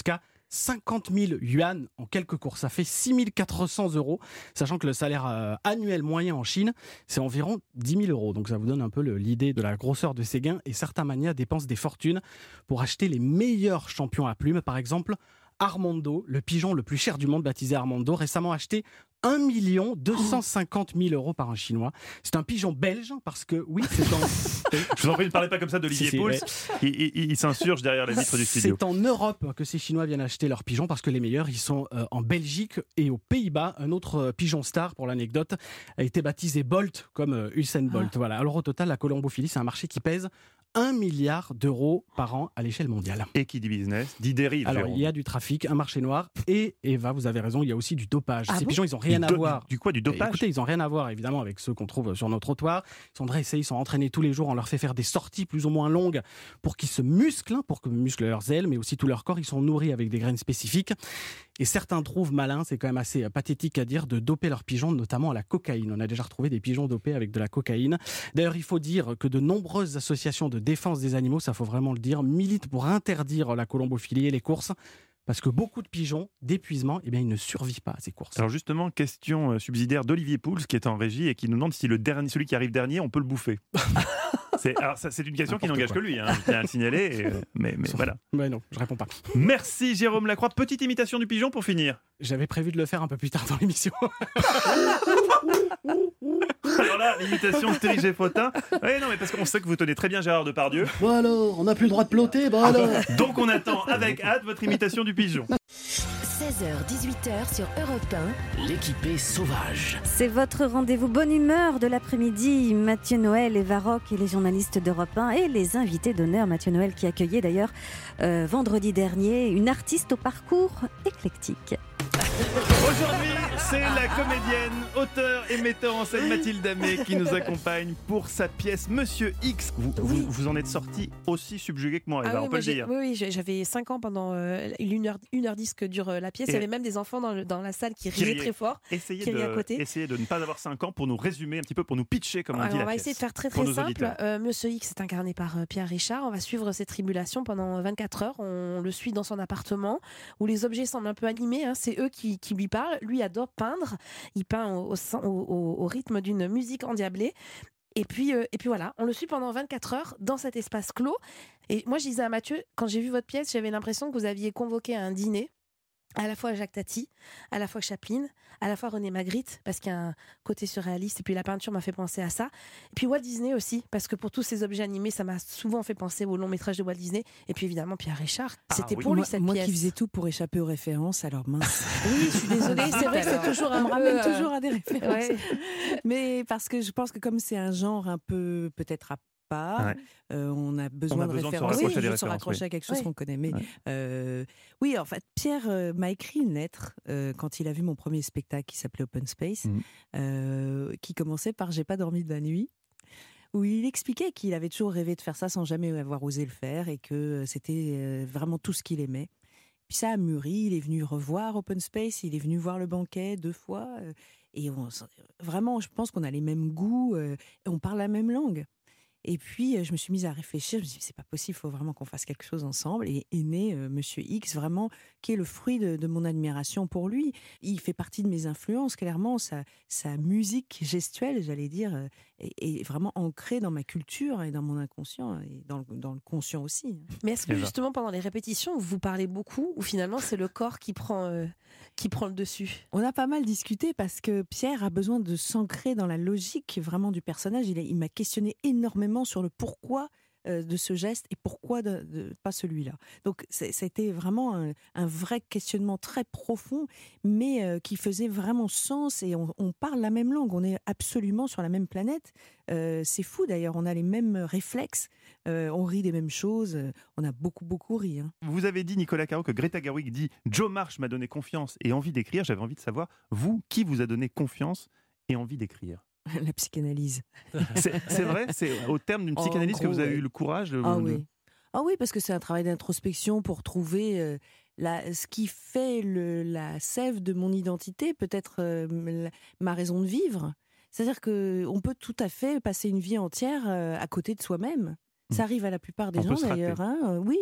cinquante mille yuan en quelques courses. Ça fait six mille quatre cents euros, sachant que le salaire euh, annuel moyen en Chine, c'est environ dix mille euros. Donc ça vous donne un peu le, l'idée de la grosseur de ces gains. Et certains manias dépensent des fortunes pour acheter les meilleurs champions à plumes. Par exemple, Armando, le pigeon le plus cher du monde, baptisé Armando, récemment acheté un million deux cent cinquante mille euros par un Chinois. C'est un pigeon belge, parce que oui, c'est en... Je vous en prie, ne parlez pas comme ça d'Olivier Si, si, Pouls. ouais. Il, il- il s'insurge derrière la vitre du studio. C'est en Europe que ces Chinois viennent acheter leurs pigeons, parce que les meilleurs, ils sont euh, en Belgique et aux Pays-Bas. Un autre euh, pigeon star, pour l'anecdote, a été baptisé Bolt, comme euh, Usain Bolt. Voilà. Alors au total, la colombophilie, c'est un marché qui pèse un milliard d'euros par an à l'échelle mondiale. Et qui dit business, dit dérive. Alors, Jérôme. il y a du trafic, un marché noir, et Eva, vous avez raison, il y a aussi du dopage. Ah Ces bon pigeons, ils n'ont rien Du à do- voir. du quoi, du dopage Écoutez, ils n'ont rien à voir, évidemment, avec ceux qu'on trouve sur nos trottoirs. Ils sont dressés, ils sont entraînés tous les jours, on leur fait faire des sorties plus ou moins longues pour qu'ils se musclent, hein, pour que musclent leurs ailes, mais aussi tout leur corps. Ils sont nourris avec des graines spécifiques. Et certains trouvent malin, c'est quand même assez euh, pathétique à dire, de doper leurs pigeons, notamment à la cocaïne. On a déjà retrouvé des pigeons dopés avec de la cocaïne. D'ailleurs, il faut dire que de nombreuses associations de défense des animaux, ça faut vraiment le dire, militent pour interdire la colombophilie et les courses. Parce que beaucoup de pigeons, d'épuisement, eh bien, ils ne survivent pas à ces courses. Alors justement, question euh, subsidiaire d'Olivier Pouls, qui est en régie et qui nous demande si le dernier, celui qui arrive dernier, on peut le bouffer. C'est, alors, ça, c'est une question qui n'engage que lui, hein, je tiens à le signaler, et, euh, mais, mais voilà. Ouais, non, je réponds pas. Merci Jérôme Lacroix. Petite imitation du pigeon pour finir. J'avais prévu de le faire un peu plus tard dans l'émission. Alors là, l'imitation de Thierry Géfrotin. Oui, non, mais parce qu'on sait que vous tenez très bien Gérard Depardieu. Bon alors, on n'a plus le droit de ploter, bon alors. Donc on attend avec hâte votre imitation du pigeon. seize heures dix-huit heures sur Europe un. L'équipée sauvage. C'est votre rendez-vous bonne humeur de l'après-midi. Mathieu Noël, Eva Rock et les journalistes d'Europe un et les invités d'honneur. Mathieu Noël qui accueillait d'ailleurs euh, vendredi dernier une artiste au parcours éclectique. Aujourd'hui, c'est la comédienne, auteure et metteur en scène Mathilde Amé qui nous accompagne pour sa pièce Monsieur X. Vous, vous, vous en êtes sorti aussi subjugué que moi, Eva, Ah oui, on peut moi, le j'ai- dire. oui, oui, j'ai- j'avais cinq ans pendant euh, une heure, une heure dix que dure euh, la pièce. Et- Il y avait même des enfants dans, le- dans la salle qui Qui riaient riait. très fort, Essayez qui riaient à de, côté. essayez de ne pas avoir cinq ans pour nous résumer un petit peu, pour nous pitcher, comme on Alors, dit on la va pièce. essayer de faire très Pour très nos simple. auditeurs. Euh, Monsieur X est incarné par euh, Pierre Richard. On va suivre ses tribulations pendant vingt-quatre heures. On le suit dans son appartement où les objets semblent un peu animés. Hein. C'est eux qui, qui lui parlent. Lui adore peindre. Il peint au, au, au- au- au rythme d'une musique endiablée. Et puis, euh, et puis voilà, on le suit pendant vingt-quatre heures dans cet espace clos. Et moi, je disais à Mathieu, quand j'ai vu votre pièce, j'avais l'impression que vous aviez convoqué à un dîner à la fois Jacques Tati, à la fois Chaplin, à la fois René Magritte, parce qu'il y a un côté surréaliste, et puis la peinture m'a fait penser à ça. Et puis Walt Disney aussi, parce que pour tous ces objets animés, ça m'a souvent fait penser au long métrage de Walt Disney. Et puis évidemment Pierre Richard, c'était pour lui moi, cette moi pièce. qui faisais tout pour échapper aux références, alors mince. Oui, je suis désolée, c'est vrai que c'est toujours un On me peu, ramène euh, toujours à des références. ouais. Mais parce que je pense que comme c'est un genre un peu peut-être à part, Ouais. euh, on a besoin, a de besoin de se références. raccrocher à des se références, raccrocher oui. à quelque chose Ouais. qu'on connaît. Mais Ouais. euh, oui, en fait, Pierre euh, m'a écrit une lettre euh, quand il a vu mon premier spectacle qui s'appelait Open Space, Mhm. euh, qui commençait par J'ai pas dormi de la nuit, où il expliquait qu'il avait toujours rêvé de faire ça sans jamais avoir osé le faire et que euh, c'était euh, vraiment tout ce qu'il aimait. Puis ça a mûri, il est venu revoir Open Space, il est venu voir le banquet deux fois. euh, et on, vraiment, je pense qu'on a les mêmes goûts, euh, et on parle la même langue. Et puis, euh, je me suis mise à réfléchir. Je me suis dit, c'est pas possible, il faut vraiment qu'on fasse quelque chose ensemble. Et est né euh, Monsieur X, vraiment, qui est le fruit de, de mon admiration pour lui. Il fait partie de mes influences, clairement. Sa, sa musique gestuelle, j'allais dire, euh, est, est vraiment ancrée dans ma culture et dans mon inconscient, et dans le, dans le conscient aussi. Mais est-ce que Eva. justement pendant les répétitions, vous parlez beaucoup ou finalement c'est le corps qui prend, euh, qui prend le dessus? On a pas mal discuté parce que Pierre a besoin de s'ancrer dans la logique vraiment du personnage. Il, a- il m'a questionné énormément sur le pourquoi euh, de ce geste et pourquoi de, de- pas celui-là. Donc c'est- c'était vraiment un, un vrai questionnement très profond, mais euh, qui faisait vraiment sens, et on, on parle la même langue, on est absolument sur la même planète. Euh, c'est fou d'ailleurs, on a les mêmes réflexes, euh, on rit des mêmes choses, euh, on a beaucoup beaucoup ri. hein. Vous avez dit, Nicolas Caro, que Greta Gerwig dit « Joe March m'a donné confiance et envie d'écrire ». J'avais envie de savoir, vous, qui vous a donné confiance et envie d'écrire? La psychanalyse. C'est c'est vrai? C'est au terme d'une En psychanalyse que gros, vous avez ouais. eu le courage de... Ah de- oui. Ah oui, parce que c'est un travail d'introspection pour trouver euh, la, ce qui fait le, la sève de mon identité, peut-être euh, la- ma raison de vivre. C'est-à-dire qu'on peut tout à fait passer une vie entière euh, à côté de soi-même. Ça arrive à la plupart des On peut gens se rater. d'ailleurs. hein, euh, oui,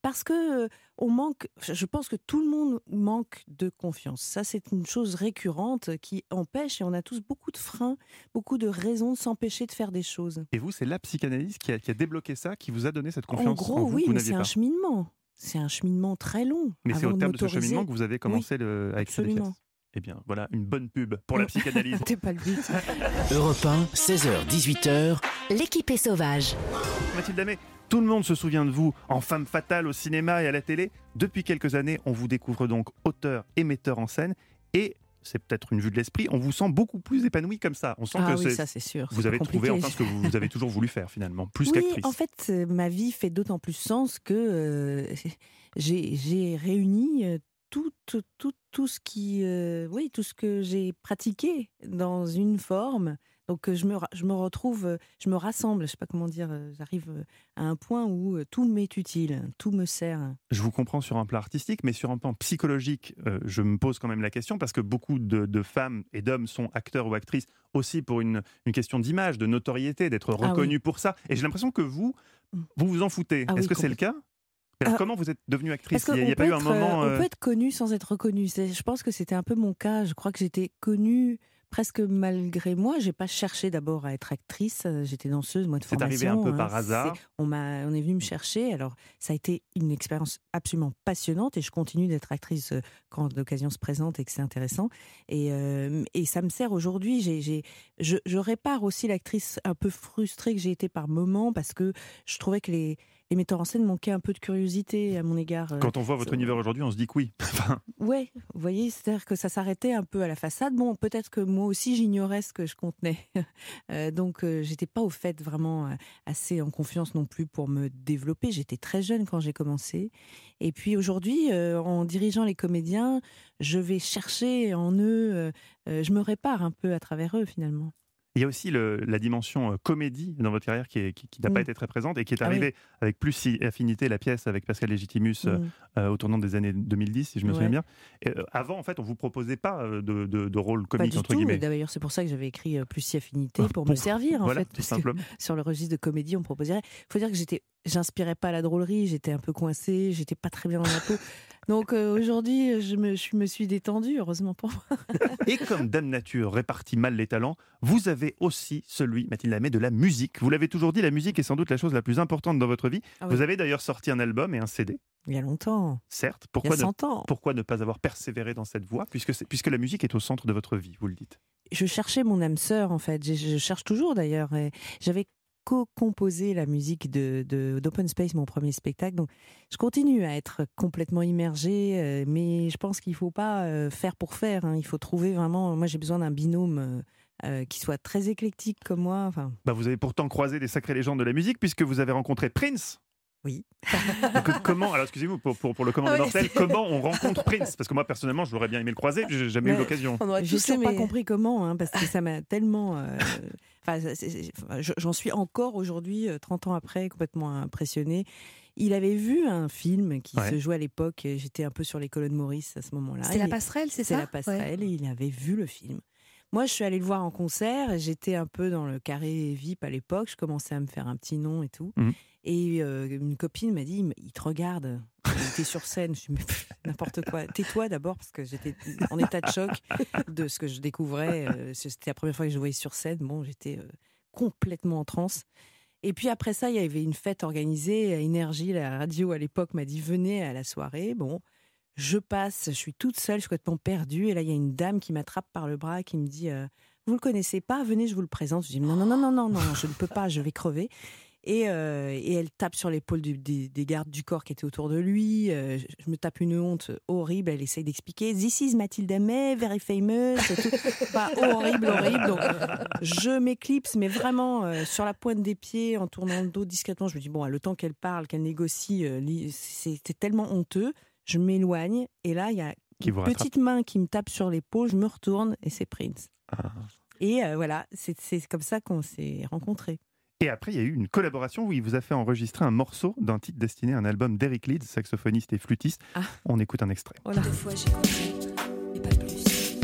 Parce que euh, on manque, je pense que tout le monde manque de confiance. Ça, c'est une chose récurrente qui empêche, et on a tous beaucoup de freins, beaucoup de raisons de s'empêcher de faire des choses. Et vous, c'est la psychanalyse qui a, qui a débloqué ça, qui vous a donné cette confiance En gros, en vous, oui, que vous mais n'aviez c'est pas. un cheminement. C'est un cheminement très long. Mais c'est au avant terme de ce m'autoriser. cheminement que vous avez commencé Oui, le, à écrire des absolument. pièces. Eh bien, voilà, une bonne pub pour la psychanalyse. T'es pas le but. Europe un, seize heures dix-huit heures. L'équipée sauvage. Mathilde Amet, tout le monde se souvient de vous en femme fatale au cinéma et à la télé. Depuis quelques années, on vous découvre donc auteur et metteur en scène. Et c'est peut-être une vue de l'esprit, on vous sent beaucoup plus épanoui comme ça. On sent Ah que oui, c'est, ça, c'est sûr, vous c'est avez pas trouvé compliqué. enfin ce que vous, vous avez toujours voulu faire finalement, plus Oui, qu'actrice. en fait, euh, ma vie fait d'autant plus sens que euh, j'ai, j'ai réuni euh, tout, tout, tout, tout ce qui, euh, oui, tout ce que j'ai pratiqué dans une forme. Donc euh, je me, ra- je me retrouve, euh, je me rassemble, je sais pas comment dire, euh, j'arrive euh, à un point où euh, tout m'est utile, tout me sert. Je vous comprends sur un plan artistique, mais sur un plan psychologique, euh, je me pose quand même la question, parce que beaucoup de, de femmes et d'hommes sont acteurs ou actrices aussi pour une, une question d'image, de notoriété, d'être Ah reconnus oui. pour ça. Et j'ai l'impression que vous, vous vous en foutez. Ah Est-ce oui, que c'est le cas? Mais alors, Ah, comment vous êtes devenue actrice? Parce Il n'y a, il y a qu'on pas peut eu un être, euh, moment... On euh, peut être connu sans être reconnu. C'est- Je pense que c'était un peu mon cas. Je crois que j'étais connue presque malgré moi. J'ai pas cherché d'abord à être actrice. Euh, J'étais danseuse, moi, de C'est formation. arrivé un peu hein. par hasard. C'est- On, m'a, on est venu me chercher. Alors, ça a été une expérience absolument passionnante et je continue d'être actrice euh, quand l'occasion se présente et que c'est intéressant. Et, euh, et ça me sert aujourd'hui. J'ai, j'ai, je, je répare aussi l'actrice un peu frustrée que j'ai été par moments parce que je trouvais que les, les metteurs en scène manquaient un peu de curiosité à mon égard. euh, Quand on voit votre c'est- univers aujourd'hui, on se dit que oui. Enfin, Ouais, vous voyez, c'est-à-dire que ça s'arrêtait un peu à la façade. Bon, peut-être que moi aussi j'ignorais ce que je contenais, Euh, donc euh, j'étais pas au fait vraiment euh, assez en confiance non plus pour me développer. J'étais très jeune quand j'ai commencé, et puis aujourd'hui, euh, en dirigeant les comédiens, je vais chercher en eux, euh, euh, je me répare un peu à travers eux finalement. il y a aussi le- la dimension euh, comédie dans votre carrière qui, est- qui- qui n'a pas Mm. été très présente et qui est Ah oui. arrivée avec plus si- affinité, la pièce avec Pascal Légitimus euh, Mm. euh, au tournant des années deux mille dix, si je me Ouais. souviens bien. Et, euh, avant, en fait, on vous proposait pas euh, de, de, de rôle Pas comique, du entre tout. guillemets. D'ailleurs, c'est pour ça que j'avais écrit euh, Plus si affinité pour, me Pour- servir en voilà, fait. tout parce que simplement. sur le registre de comédie, on me proposait. Il faut dire que j'étais, j'inspirais pas à la drôlerie. J'étais un peu coincée. J'étais pas très bien dans ma peau. Donc euh, aujourd'hui, je me, je me suis détendue, heureusement pour moi. Et comme Dame Nature répartit mal les talents, vous avez aussi celui, Mathilde Amet, de la musique. Vous l'avez toujours dit, la musique est sans doute la chose la plus importante dans votre vie. Ah oui. Vous avez d'ailleurs sorti un album et un C D. Il y a longtemps. Certes. Pourquoi, Il y a ne, cent ans. pourquoi ne pas avoir persévéré dans cette voie, puisque, c'est- puisque la musique est au centre de votre vie, vous le dites. Je cherchais mon âme sœur en fait. Je, je cherche toujours d'ailleurs. Et j'avais co-composé la musique de, de- d'Open Space, mon premier spectacle. Donc, je continue à être complètement immergée, euh, mais je pense qu'il ne faut pas euh, faire pour faire. hein. Il faut trouver vraiment. Moi, j'ai besoin d'un binôme euh, euh, qui soit très éclectique comme moi. Enfin, Bah, vous avez pourtant croisé des sacrées légendes de la musique, puisque vous avez rencontré Prince. Oui. Donc, comment, alors excusez-moi pour, pour, pour le commandant Ah oui, mortel, c'est- comment on rencontre Prince? Parce que moi, personnellement, je l'aurais bien aimé le croiser, j'ai jamais eu Mais l'occasion. Je sais pas compris comment, hein, parce que ça m'a tellement. euh, Enfin, c'est- c'est- enfin, je- j'en suis encore aujourd'hui, euh, trente ans après, complètement impressionnée. Il avait vu un film qui Ouais. se jouait à l'époque. et J'étais un peu sur les colonnes Maurice à ce moment-là. C'était La Et- Passerelle, c'est C'est ça La Passerelle, et il avait vu le film. Moi, je suis allée le voir en concert. et J'étais un peu dans le carré V I P à l'époque. Je commençais à me faire un petit nom et tout. Mhm. Et euh, une copine m'a dit, il me- il te regarde, il était sur scène. Je suis mais pff, n'importe quoi. Tais-toi d'abord parce que j'étais en état de choc de ce que je découvrais. Euh, C'était la première fois que je le voyais sur scène. Bon, j'étais euh, complètement en transe. Et puis après ça, il y avait une fête organisée à Énergie. La radio à l'époque m'a dit, venez à la soirée. Bon, je passe, je suis toute seule, je suis complètement perdue. Et là, il y a une dame qui m'attrape par le bras et qui me dit, euh, vous le connaissez pas? Venez, je vous le présente. Je dis, non, non, non, non, non, non, je ne peux pas, je vais crever. Et, euh, et elle tape sur l'épaule du- des, des gardes du corps qui étaient autour de lui. Euh, je, je me tape une honte horrible. Elle essaye d'expliquer. This is Mathilde Amet, very famous. Et tout. Enfin, horrible, horrible. Donc, je m'éclipse, mais vraiment euh, sur la pointe des pieds, en tournant le dos discrètement. Je me dis, bon, le temps qu'elle parle, qu'elle négocie, euh, li- c'était tellement honteux. Je m'éloigne. Et là, il y a Qui vous une rattrape. petite main qui me tape sur l'épaule. Je me retourne et c'est Prince. Ah. Et euh, voilà, c'est c'est comme ça qu'on s'est rencontrés. Et après, il y a eu une collaboration où il vous a fait enregistrer un morceau d'un titre destiné à un album d'Eric Leeds, saxophoniste et flûtiste. Ah. On écoute un extrait. Voilà. Deux fois j'ai compris, mais pas plus.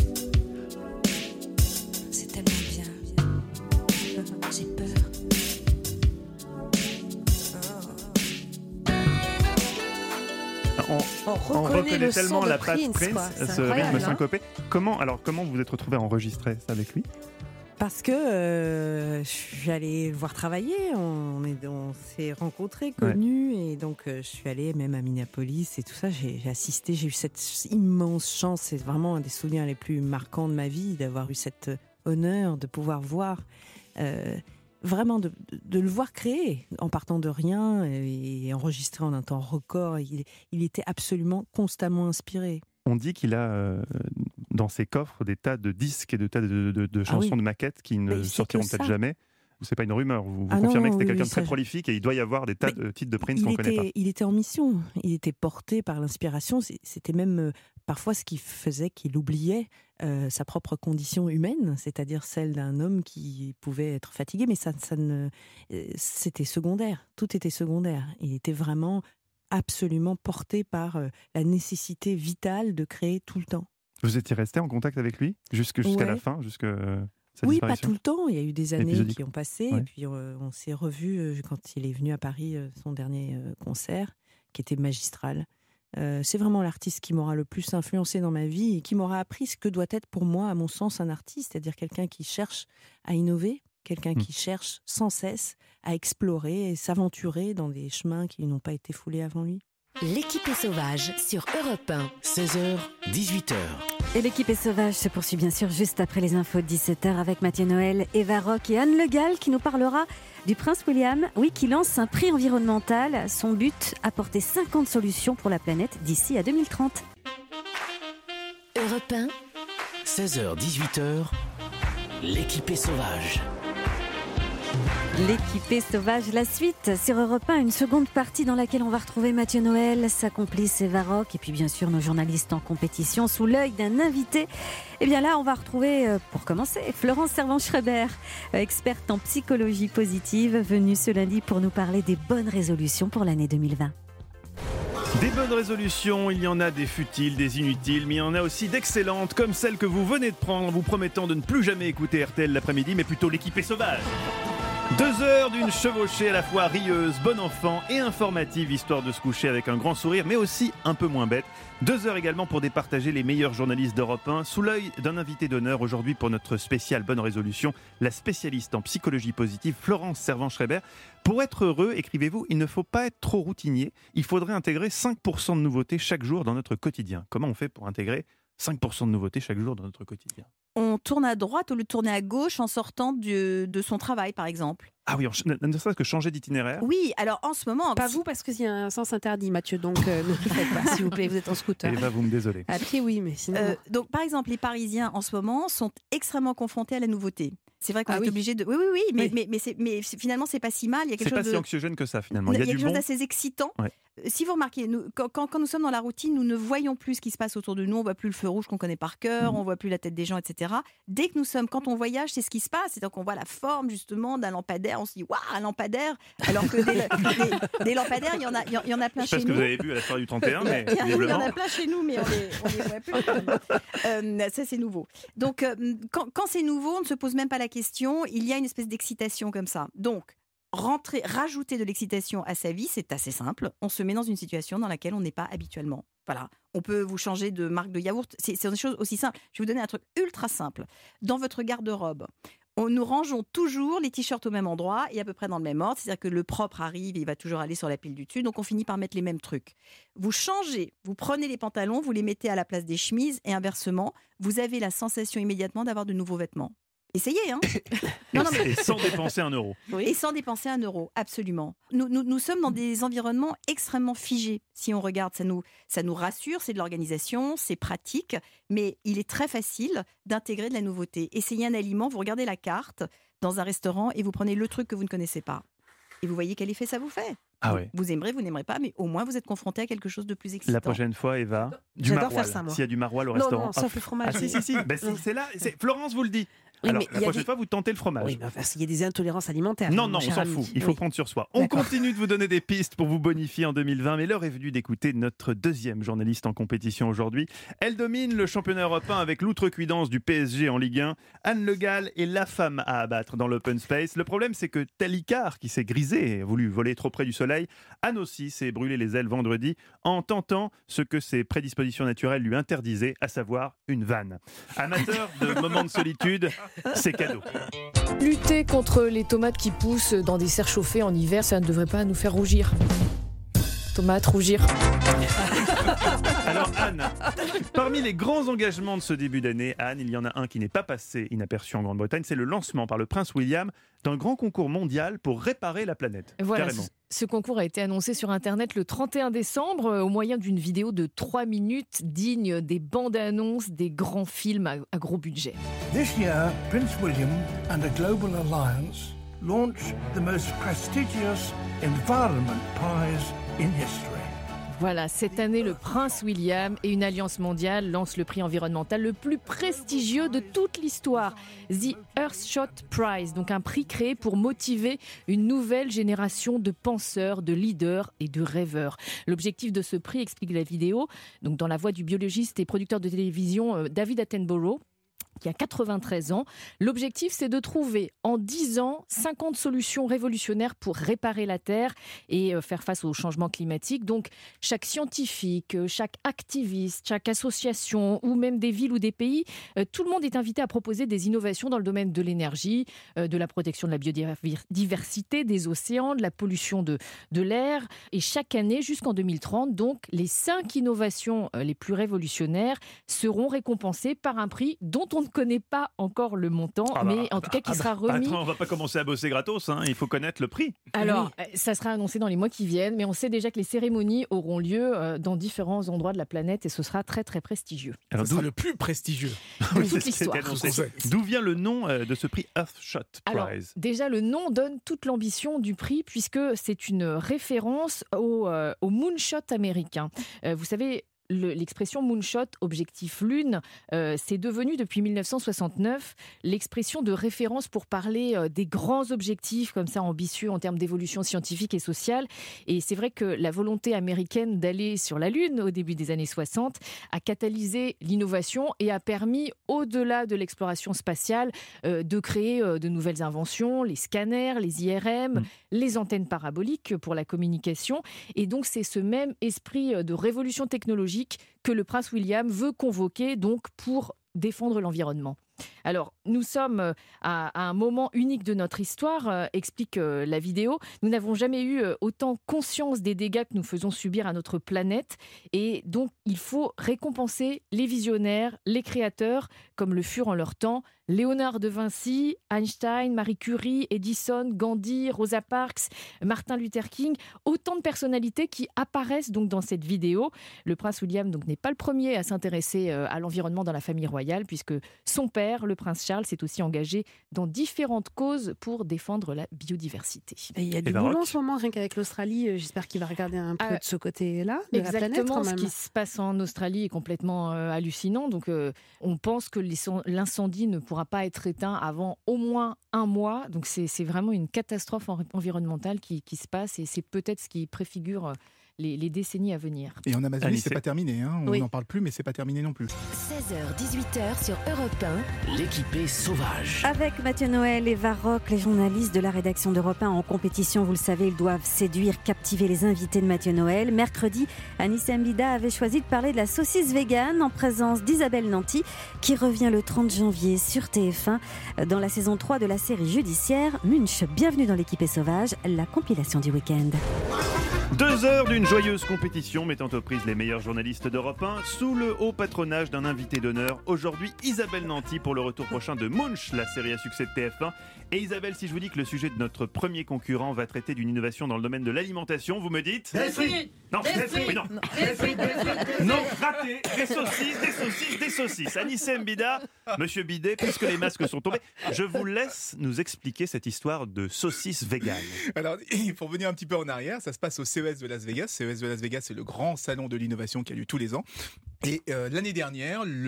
C'est tellement bien. J'ai peur. Oh. On, On on reconnaît reconnaît le tellement son de la patte Prince, Prince, quoi. C'est ce incroyable, rythme hein. syncopé. Comment, alors, comment vous vous êtes retrouvé à enregistrer ça avec lui? Parce que euh, je suis allée le voir travailler, on, est- on s'est rencontrés, connus, et donc euh, je suis allée même à Minneapolis et tout ça. J'ai j'ai assisté, j'ai eu cette immense chance, c'est vraiment un des souvenirs les plus marquants de ma vie, d'avoir eu cet honneur de pouvoir voir, euh, vraiment de, de- de le voir créer en partant de rien et, et enregistrer en un temps record. Il, il était absolument constamment inspiré. On dit qu'il a euh, dans ses coffres des tas de disques et de tas de, de- de Ah chansons oui. de maquettes qui ne Mais c'est sortiront que peut-être ça. jamais. C'est pas une rumeur. Vous, vous Ah non, confirmez que c'était oui, quelqu'un oui, de très ça, je- prolifique et il doit y avoir des tas de titres de Prince qu'on il ne connaît pas. était, il était en mission, il était porté par l'inspiration. C'est- C'était même euh, parfois ce qui faisait qu'il oubliait euh, sa propre condition humaine, c'est-à-dire celle d'un homme qui pouvait être fatigué, mais ça, ça ne, euh, c'était secondaire. Tout était secondaire. Il était vraiment absolument porté par euh, la nécessité vitale de créer tout le temps. Vous étiez resté en contact avec lui jusque- jusqu'à la Ouais. fin, jusqu'à euh, sa Oui, pas disparition? tout le temps. Il y a eu des années Épisodique. qui ont passé. Ouais. Et puis, euh, on s'est revus euh, quand il est venu à Paris, euh, son dernier euh, concert, qui était magistral. Euh, c'est vraiment l'artiste qui m'aura le plus influencé dans ma vie et qui m'aura appris ce que doit être pour moi, à mon sens, un artiste, c'est-à-dire quelqu'un qui cherche à innover, quelqu'un qui cherche sans cesse à explorer et s'aventurer dans des chemins qui n'ont pas été foulés avant lui. L'équipe est sauvage sur Europe un. seize heures, dix-huit heures. Et l'équipe est sauvage se poursuit bien sûr juste après les infos de dix-sept heures avec Mathieu Noël, Eva Rock et Anne Le Gall qui nous parlera du Prince William, oui, qui lance un prix environnemental. Son but, apporter cinquante solutions pour la planète d'ici à deux mille trente. Europe un. seize heures, dix-huit heures. L'équipe est sauvage. L'équipe est sauvage, la suite sur Europe un, une seconde partie dans laquelle on va retrouver Mathieu Noël, sa complice Eva Rock et puis bien sûr nos journalistes en compétition sous l'œil d'un invité. Et bien là, on va retrouver, euh, pour commencer, Florence Servan-Schreiber, euh, experte en psychologie positive, venue ce lundi pour nous parler des bonnes résolutions pour l'année deux mille vingt. Des bonnes résolutions, il y en a des futiles, des inutiles, mais il y en a aussi d'excellentes, comme celle que vous venez de prendre en vous promettant de ne plus jamais écouter R T L l'après-midi, mais plutôt l'équipe est sauvage. Deux heures d'une chevauchée à la fois rieuse, bon enfant et informative, histoire de se coucher avec un grand sourire, mais aussi un peu moins bête. Deux heures également pour départager les meilleurs journalistes d'Europe un, sous l'œil d'un invité d'honneur aujourd'hui pour notre spéciale bonne résolution, la spécialiste en psychologie positive Florence Servan-Schreiber. Pour être heureux, écrivez-vous, il ne faut pas être trop routinier, il faudrait intégrer cinq pour cent de nouveautés chaque jour dans notre quotidien. Comment on fait pour intégrer cinq pour cent de nouveautés chaque jour dans notre quotidien? On tourne à droite au lieu de tourner à gauche en sortant du- de son travail, par exemple. Ah oui, on ch- ne serait-ce que changer d'itinéraire. Oui, alors en ce moment... Pas vous, parce qu'il y a un sens interdit, Mathieu, donc euh, ne le faites pas, s'il vous plaît, vous êtes en scooter. Eva, vous me désolez. À pied, oui, mais sinon... Euh, donc, par exemple, les Parisiens en ce moment sont extrêmement confrontés à la nouveauté. C'est vrai qu'on Ah est oui. obligé de. Oui, oui, oui, mais, Oui. mais, mais, c'est- mais c'est- finalement, c'est pas si mal. Il y a quelque C'est pas chose si de. anxiogène que ça finalement. Il Il y a, quelque du chose bon. d'assez excitant. Ouais. Euh, Si vous remarquez, nous, quand, quand- quand nous sommes dans la routine, nous ne voyons plus ce qui se passe autour de nous. On voit plus le feu rouge qu'on connaît par cœur, on voit plus la tête des gens, et cetera. Dès que nous sommes, quand on voyage, c'est ce qui se passe. C'est-à-dire qu'on voit la forme justement d'un lampadaire. On se dit waouh, un lampadaire. Alors que des, des- des lampadaires, il y en a, il y en- il y en a plein Je sais pas chez ce que nous. vous avez vu à la soirée du trente et un, mais Il y en a- il y en visiblement. a plein chez nous, mais on les, on les voit plus. Euh, ça, c'est nouveau. Donc, euh, quand, quand c'est nouveau, on ne se pose même pas la question. Il y a une espèce d'excitation comme ça. Donc, rentrer, rajouter de l'excitation à sa vie, c'est assez simple. On se met dans une situation dans laquelle on n'est pas habituellement. Voilà. On peut vous changer de marque de yaourt. C'est c'est des choses aussi simples. Je vais vous donner un truc ultra simple. Dans votre garde-robe, on, nous rangeons toujours les t-shirts au même endroit et à peu près dans le même ordre. C'est-à-dire que le propre arrive et il va toujours aller sur la pile du dessus. Donc, on finit par mettre les mêmes trucs. Vous changez, vous prenez les pantalons, vous les mettez à la place des chemises et inversement, vous avez la sensation immédiatement d'avoir de nouveaux vêtements. Essayez, hein. Non, non, mais- Et sans dépenser un euro. Et sans dépenser un euro, absolument. Nous, nous, nous sommes dans des environnements extrêmement figés. Si on regarde, ça nous, ça nous rassure, c'est de l'organisation, c'est pratique, mais il est très facile d'intégrer de la nouveauté. Essayez un aliment, vous regardez la carte dans un restaurant et vous prenez le truc que vous ne connaissez pas. Et vous voyez quel effet ça vous fait. Ah ouais. Vous aimerez, vous n'aimerez pas, mais au moins vous êtes confronté à quelque chose de plus excitant. La prochaine fois, Eva, du J'adore maroilles. faire ça, moi. S'il y a du maroilles au Non, restaurant. non, sauf hop. le fromage. Ah si, si, si. Ben, c'est- c'est là. c'est- Florence vous le dit. Oui, Alors, mais la il y a prochaine des- fois, vous tentez le fromage. Oui, mais enfin, s'il y a des intolérances alimentaires. Non, mon non, on cher s'en ami. fout. Il faut Oui. prendre sur soi. On D'accord. continue de vous donner des pistes pour vous bonifier en deux mille vingt, mais l'heure est venue d'écouter notre deuxième journaliste en compétition aujourd'hui. Elle domine le championnat européen avec l'outrecuidance du P S G en Ligue un. Anne Le Gall est la femme à abattre dans l'open space. Le problème, c'est que tel Icare, qui s'est grisé et a voulu voler trop près du soleil, Anne aussi s'est brûlé les ailes vendredi en tentant ce que ses prédispositions naturelles lui interdisaient, à savoir une vanne. Amateur de moments de solitude, c'est cadeau. Lutter contre les tomates qui poussent dans des serres chauffées en hiver, ça ne devrait pas nous faire rougir. Tomates, rougir. Alors Anne, parmi les grands engagements de ce début d'année, Anne, il y en a un qui n'est pas passé inaperçu en Grande-Bretagne, c'est le lancement par le prince William d'un grand concours mondial pour réparer la planète. Voilà, Carrément. ce, ce concours a été annoncé sur Internet le trente et un décembre euh, au moyen d'une vidéo de trois minutes digne des bandes annonces des grands films à, à gros budget. This year, Prince William and a global alliance launch the most prestigious Environment Prize in history. Voilà, cette année, le prince William et une alliance mondiale lancent le prix environnemental le plus prestigieux de toute l'histoire, The Earthshot Prize, donc un prix créé pour motiver une nouvelle génération de penseurs, de leaders et de rêveurs. L'objectif de ce prix, explique la vidéo, donc dans la voix du biologiste et producteur de télévision euh, David Attenborough, qui a quatre-vingt-treize ans. L'objectif, c'est de trouver en dix ans cinquante solutions révolutionnaires pour réparer la Terre et faire face au changement climatique. Donc, chaque scientifique, chaque activiste, chaque association ou même des villes ou des pays, tout le monde est invité à proposer des innovations dans le domaine de l'énergie, de la protection de la biodiversité, des océans, de la pollution de, de l'air. Et chaque année, jusqu'en deux mille trente, donc, les cinq innovations les plus révolutionnaires seront récompensées par un prix dont on ne connaît pas encore le montant, Ah bah, mais en tout cas qui ah sera bah, remis. Attends, on va pas commencer à bosser gratos, hein, il faut connaître le prix. Alors, euh, ça sera annoncé dans les mois qui viennent, mais on sait déjà que les cérémonies auront lieu euh, dans différents endroits de la planète et ce sera très très prestigieux. Alors, ce sera le plus prestigieux. Oui, toute c'est ce qui a été l'histoire. annoncé. D'où vient le nom euh, de ce prix Earthshot Alors, Prize? déjà, le nom donne toute l'ambition du prix puisque c'est une référence au, euh, au moonshot américain. Euh, vous savez, le- l'expression moonshot, objectif lune, euh, c'est devenu depuis mille neuf cent soixante-neuf l'expression de référence pour parler euh, des grands objectifs comme ça ambitieux en termes d'évolution scientifique et sociale. Et c'est vrai que la volonté américaine d'aller sur la Lune au début des années soixante a catalysé l'innovation et a permis, au-delà de l'exploration spatiale, euh, de créer euh, de nouvelles inventions, les scanners, les I R M, les antennes paraboliques pour la communication. Et donc c'est ce même esprit euh, de révolution technologique que le prince William veut convoquer donc pour défendre l'environnement. Alors, nous sommes euh, à, à un moment unique de notre histoire, euh, explique euh, la vidéo. Nous n'avons jamais eu euh, autant conscience des dégâts que nous faisons subir à notre planète. Et donc, il faut récompenser les visionnaires, les créateurs, comme le furent en leur temps Léonard de Vinci, Einstein, Marie Curie, Edison, Gandhi, Rosa Parks, Martin Luther King. Autant de personnalités qui apparaissent donc dans cette vidéo. Le prince William donc n'est pas le premier à s'intéresser euh, à l'environnement dans la famille royale, puisque son père, le prince Charles, s'est aussi engagé dans différentes causes pour défendre la biodiversité. Et il y a du boulot en ce moment, rien qu'avec l'Australie. euh, J'espère qu'il va regarder un peu Ah, de ce côté-là de la planète Exactement, quand ce même. qui se passe en Australie est complètement euh, hallucinant. Donc, euh, on pense que les- l'incendie ne pourra pas être éteint avant au moins un mois. Donc, c'est c'est vraiment une catastrophe en- environnementale qui, qui se passe et c'est peut-être ce qui préfigure euh, les, les décennies à venir. Et en Amazonie, Alice, c'est pas terminé. Hein. On Oui. n'en parle plus, mais c'est pas terminé non plus. seize heures dix-huit heures sur Europe un. L'équipée sauvage. Avec Mathieu Noël et Varroc, les journalistes de la rédaction d'Europe un en compétition, vous le savez, ils doivent séduire, captiver les invités de Mathieu Noël. Mercredi, Anissa Mbida avait choisi de parler de la saucisse végane en présence d'Isabelle Nanty, qui revient le trente janvier sur T F un dans la saison trois de la série judiciaire Munch. Bienvenue dans l'équipée sauvage, la compilation du week-end. Deux heures d'une joyeuse compétition mettant aux prises les meilleurs journalistes d'Europe un sous le haut patronage d'un invité d'honneur. Aujourd'hui, Isabelle Nanty pour le retour prochain de Munch, la série à succès de T F un. Et Isabelle, si je vous dis que le sujet de notre premier concurrent va traiter d'une innovation dans le domaine de l'alimentation, vous me dites... Des frites. Non, Des des frites. frites, non. Des frites, des frites, des Non, frites. raté. Des saucisses, des saucisses, des saucisses. Anissa Mbida, Monsieur Bidet, puisque les masques sont tombés, je vous laisse nous expliquer cette histoire de saucisse végane. Alors, pour venir un petit peu en arrière, ça se passe au C E S de Las Vegas. C E S de Las Vegas, c'est le grand salon de l'innovation qui a lieu tous les ans. Et euh, l'année dernière, le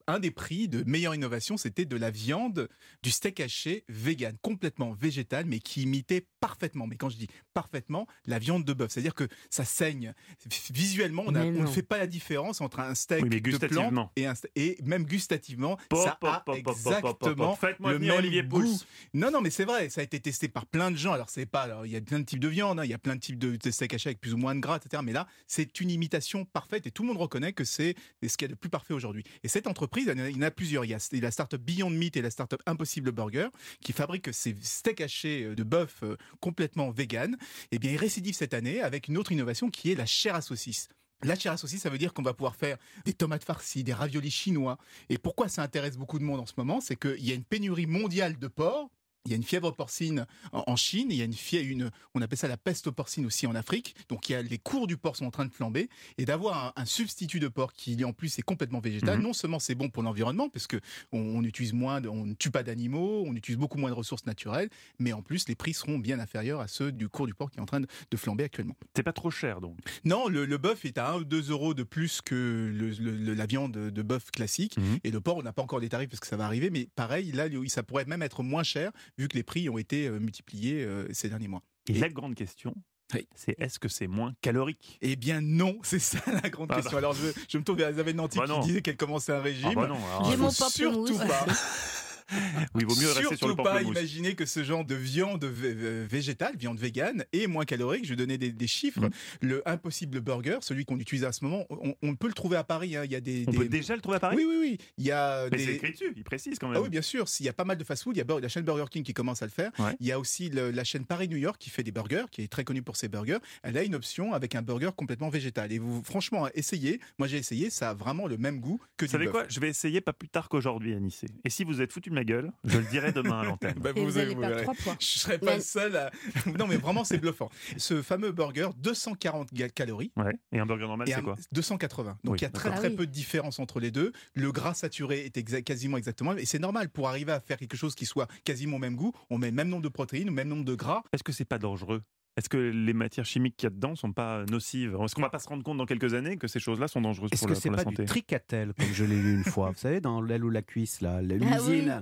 un des prix de meilleure innovation, c'était de la viande, du steak haché vegan, complètement végétal, mais qui imitait parfaitement, mais quand je dis parfaitement, la viande de bœuf. C'est-à-dire que ça saigne. Visuellement, on, a, on ne fait pas la différence entre un steak oui, mais de plante et, un, et même gustativement, pop, ça pop, a pop, exactement pop, pop, pop. Faites-moi le venir même Olivier goût. Pouls. Non, non, mais c'est vrai, ça a été testé par plein de gens. Alors, c'est pas, alors, il y a plein de types de viande, hein, il y a plein de types de, de steak haché avec plus ou moins de gras, et cetera. Mais là, c'est une imitation parfaite et tout le monde reconnaît que c'est ce qu'il y a de plus parfait aujourd'hui. Et cette entreprise, il y en a plusieurs. Il y a la start-up Beyond Meat et la start-up Impossible Burger qui fabriquent ces steaks hachés de bœuf complètement vegan. Et bien, ils récidivent cette année avec une autre innovation qui est la chair à saucisse. La chair à saucisse, ça veut dire qu'on va pouvoir faire des tomates farcies, des raviolis chinois. Et pourquoi ça intéresse beaucoup de monde en ce moment, c'est qu'il y a une pénurie mondiale de porc. Il y a une fièvre porcine en Chine, il y a une, fièvre, une on appelle ça la peste porcine aussi en Afrique. Donc il y a les cours du porc sont en train de flamber et d'avoir un, un substitut de porc qui en plus est complètement végétal. Mmh. Non seulement c'est bon pour l'environnement parce que on, on utilise moins, de, on ne tue pas d'animaux, on utilise beaucoup moins de ressources naturelles, mais en plus les prix seront bien inférieurs à ceux du cours du porc qui est en train de, de flamber actuellement. C'est pas trop cher donc. Non, le, le bœuf est à un ou deux euros de plus que le, le, la viande de bœuf classique mmh. et le porc on n'a pas encore les tarifs parce que ça va arriver, mais pareil là ça pourrait même être moins cher vu que les prix ont été euh, multipliés euh, ces derniers mois. Et, et la grande question, oui. c'est est-ce que c'est moins calorique ? Eh bien non, c'est ça la grande ah question. Bah. Alors je, je me tourne vers Isabelle Nanty bah qui disait qu'elle commençait un régime. Ah bah non, alors, J'ai mon surtout pas. Oui, il vaut mieux rester Surtout sur le pas imaginer que ce genre de viande végétale, viande végane, est moins calorique. Je vais donner des, des chiffres. Mmh. Le Impossible Burger, celui qu'on utilise à ce moment, on, on peut le trouver à Paris. Hein. Il y a des, on des... peut déjà le trouver à Paris ? Oui, oui, oui. Il y a Mais des... c'est écrit dessus, il précise quand même. Ah oui, bien sûr. Il y a pas mal de fast-food. Il y a la chaîne Burger King qui commence à le faire. Ouais. Il y a aussi le, la chaîne Paris-New York qui fait des burgers, qui est très connue pour ses burgers. Elle a une option avec un burger complètement végétal. Et vous, franchement, essayez. Moi, j'ai essayé. Ça a vraiment le même goût que vous du savez bœuf. quoi ? Je vais essayer pas plus tard qu'aujourd'hui, Anissé. Et si vous êtes foutu de ma gueule, je le dirai demain. À l'antenne. Bah, vous, vous allez vous perdre trois points. Je serais pas le seul à... Non mais vraiment c'est bluffant. Ce fameux burger, deux cent quarante calories. Ouais. Et un burger normal c'est un... quoi ? deux cent quatre-vingts. Donc il oui, y a très très ah, oui. peu de différence entre les deux. Le gras saturé est exa- quasiment exactement. Et c'est normal pour arriver à faire quelque chose qui soit quasiment au même goût. On met le même nombre de protéines, le même nombre de gras. Est-ce que c'est pas dangereux ? Est-ce que les matières chimiques qu'il y a dedans sont pas nocives ? Est-ce qu'on va pas se rendre compte dans quelques années que ces choses-là sont dangereuses pour, la, pour la santé ? Est-ce que c'est pas du tricatel, comme je l'ai lu une fois, vous savez, dans l'aile ou la cuisse, là, l'usine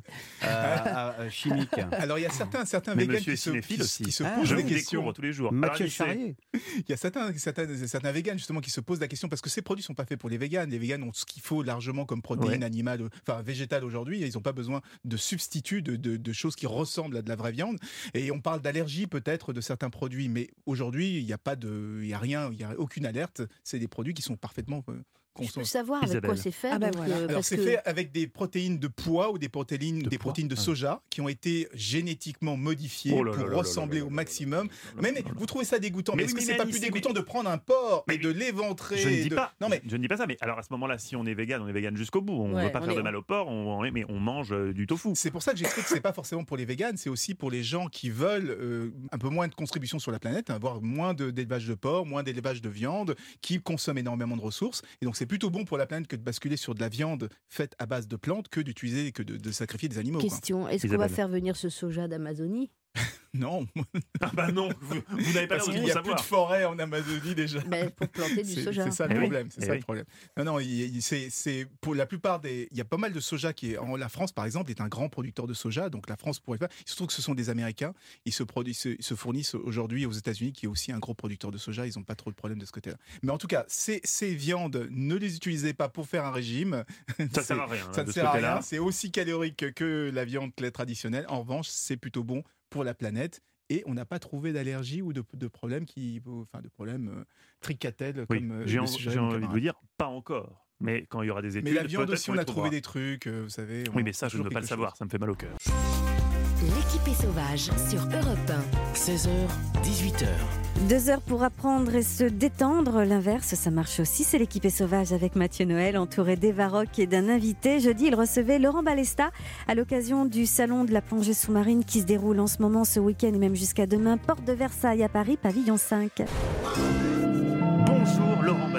ah oui. euh, chimique. Alors il y a certains, certains Mais végans qui se, qui, qui se ah, posent des questions tous les jours. Mathieu Charrier. Il y a certains, certains, certains végans justement qui se posent la question parce que ces produits sont pas faits pour les végans. Les végans ont ce qu'il faut largement comme protéines ouais. animales, enfin végétales aujourd'hui. Ils n'ont pas besoin de substituts, de, de, de choses qui ressemblent à de la vraie viande. Et on parle d'allergie peut-être de certains produits, mais aujourd'hui il n'y a pas de, il y a rien, il y a aucune alerte. C'est des produits qui sont parfaits. Euh, Je peux savoir avec Isabelle. quoi c'est fait. Ah bah donc, voilà. euh, Alors c'est que... fait avec des protéines de pois ou des protéines, de des protéines de soja ouais. qui ont été génétiquement modifiées oh là pour là ressembler là là au maximum. Mais, mais vous trouvez ça dégoûtant Mais, mais est-ce oui, que c'est pas plus dégoûtant mais... de prendre un porc mais... et de l'éventrer Je ne dis de... pas. Non mais je ne dis pas ça. Mais alors à ce moment-là, si on est vegan, on est vegan jusqu'au bout. On ne ouais, veut pas faire est... de mal au porc. On, on, mais on mange euh, du tofu. C'est pour ça que j'explique que c'est pas forcément pour les végans, c'est aussi pour les gens qui veulent euh, un peu moins de contribution sur la planète, avoir moins de, d'élevage de porc, moins d'élevage de viande, qui consomment énormément de ressources. Et donc c'est plutôt bon pour la planète que de basculer sur de la viande faite à base de plantes que d'utiliser, que de, de sacrifier des animaux. Question, quoi. Est-ce Isabelle. qu'on va faire venir ce soja d'Amazonie ? Non. Ah bah non, vous, vous n'avez pas Parce qu'il n'y a savoir. plus de forêt en Amazonie déjà. Ben, pour planter du c'est, soja. C'est ça le eh problème. Oui. C'est Eh ça oui. le problème. Non, non, il, il, c'est, c'est pour la plupart des. Il y a pas mal de soja qui est. En, la France, par exemple, est un grand producteur de soja. Donc la France pourrait faire. Il se trouve que ce sont des Américains. Ils se, produisent, se, se fournissent aujourd'hui aux États-Unis, qui est aussi un gros producteur de soja. Ils n'ont pas trop de problème de ce côté-là. Mais en tout cas, ces, ces viandes, ne les utilisez pas pour faire un régime. Ça sert à rien. Ça ne sert à rien. C'est aussi calorique que la viande traditionnelle. En revanche, c'est plutôt bon pour la planète. Et on n'a pas trouvé d'allergie ou de, de problème qui, enfin, de problème euh, tricatel oui, comme. J'ai, en, j'ai envie de vous dire, pas encore. Mais quand il y aura des études, mais la viande aussi, on a trouvé trouvera. des trucs, euh, vous savez. Oui, mais ça, je ne veux pas le chose. savoir. Ça me fait mal au cœur. L'équipée sauvage sur Europe un. seize heures, dix-huit heures. Deux heures pour apprendre et se détendre. L'inverse, ça marche aussi. C'est l'équipée sauvage avec Mathieu Noël, entouré d'Eva Rock et d'un invité. Jeudi, il recevait Laurent Balesta à l'occasion du salon de la plongée sous-marine qui se déroule en ce moment, ce week-end et même jusqu'à demain. Porte de Versailles à Paris, pavillon cinq. Bonjour Laurent Balesta.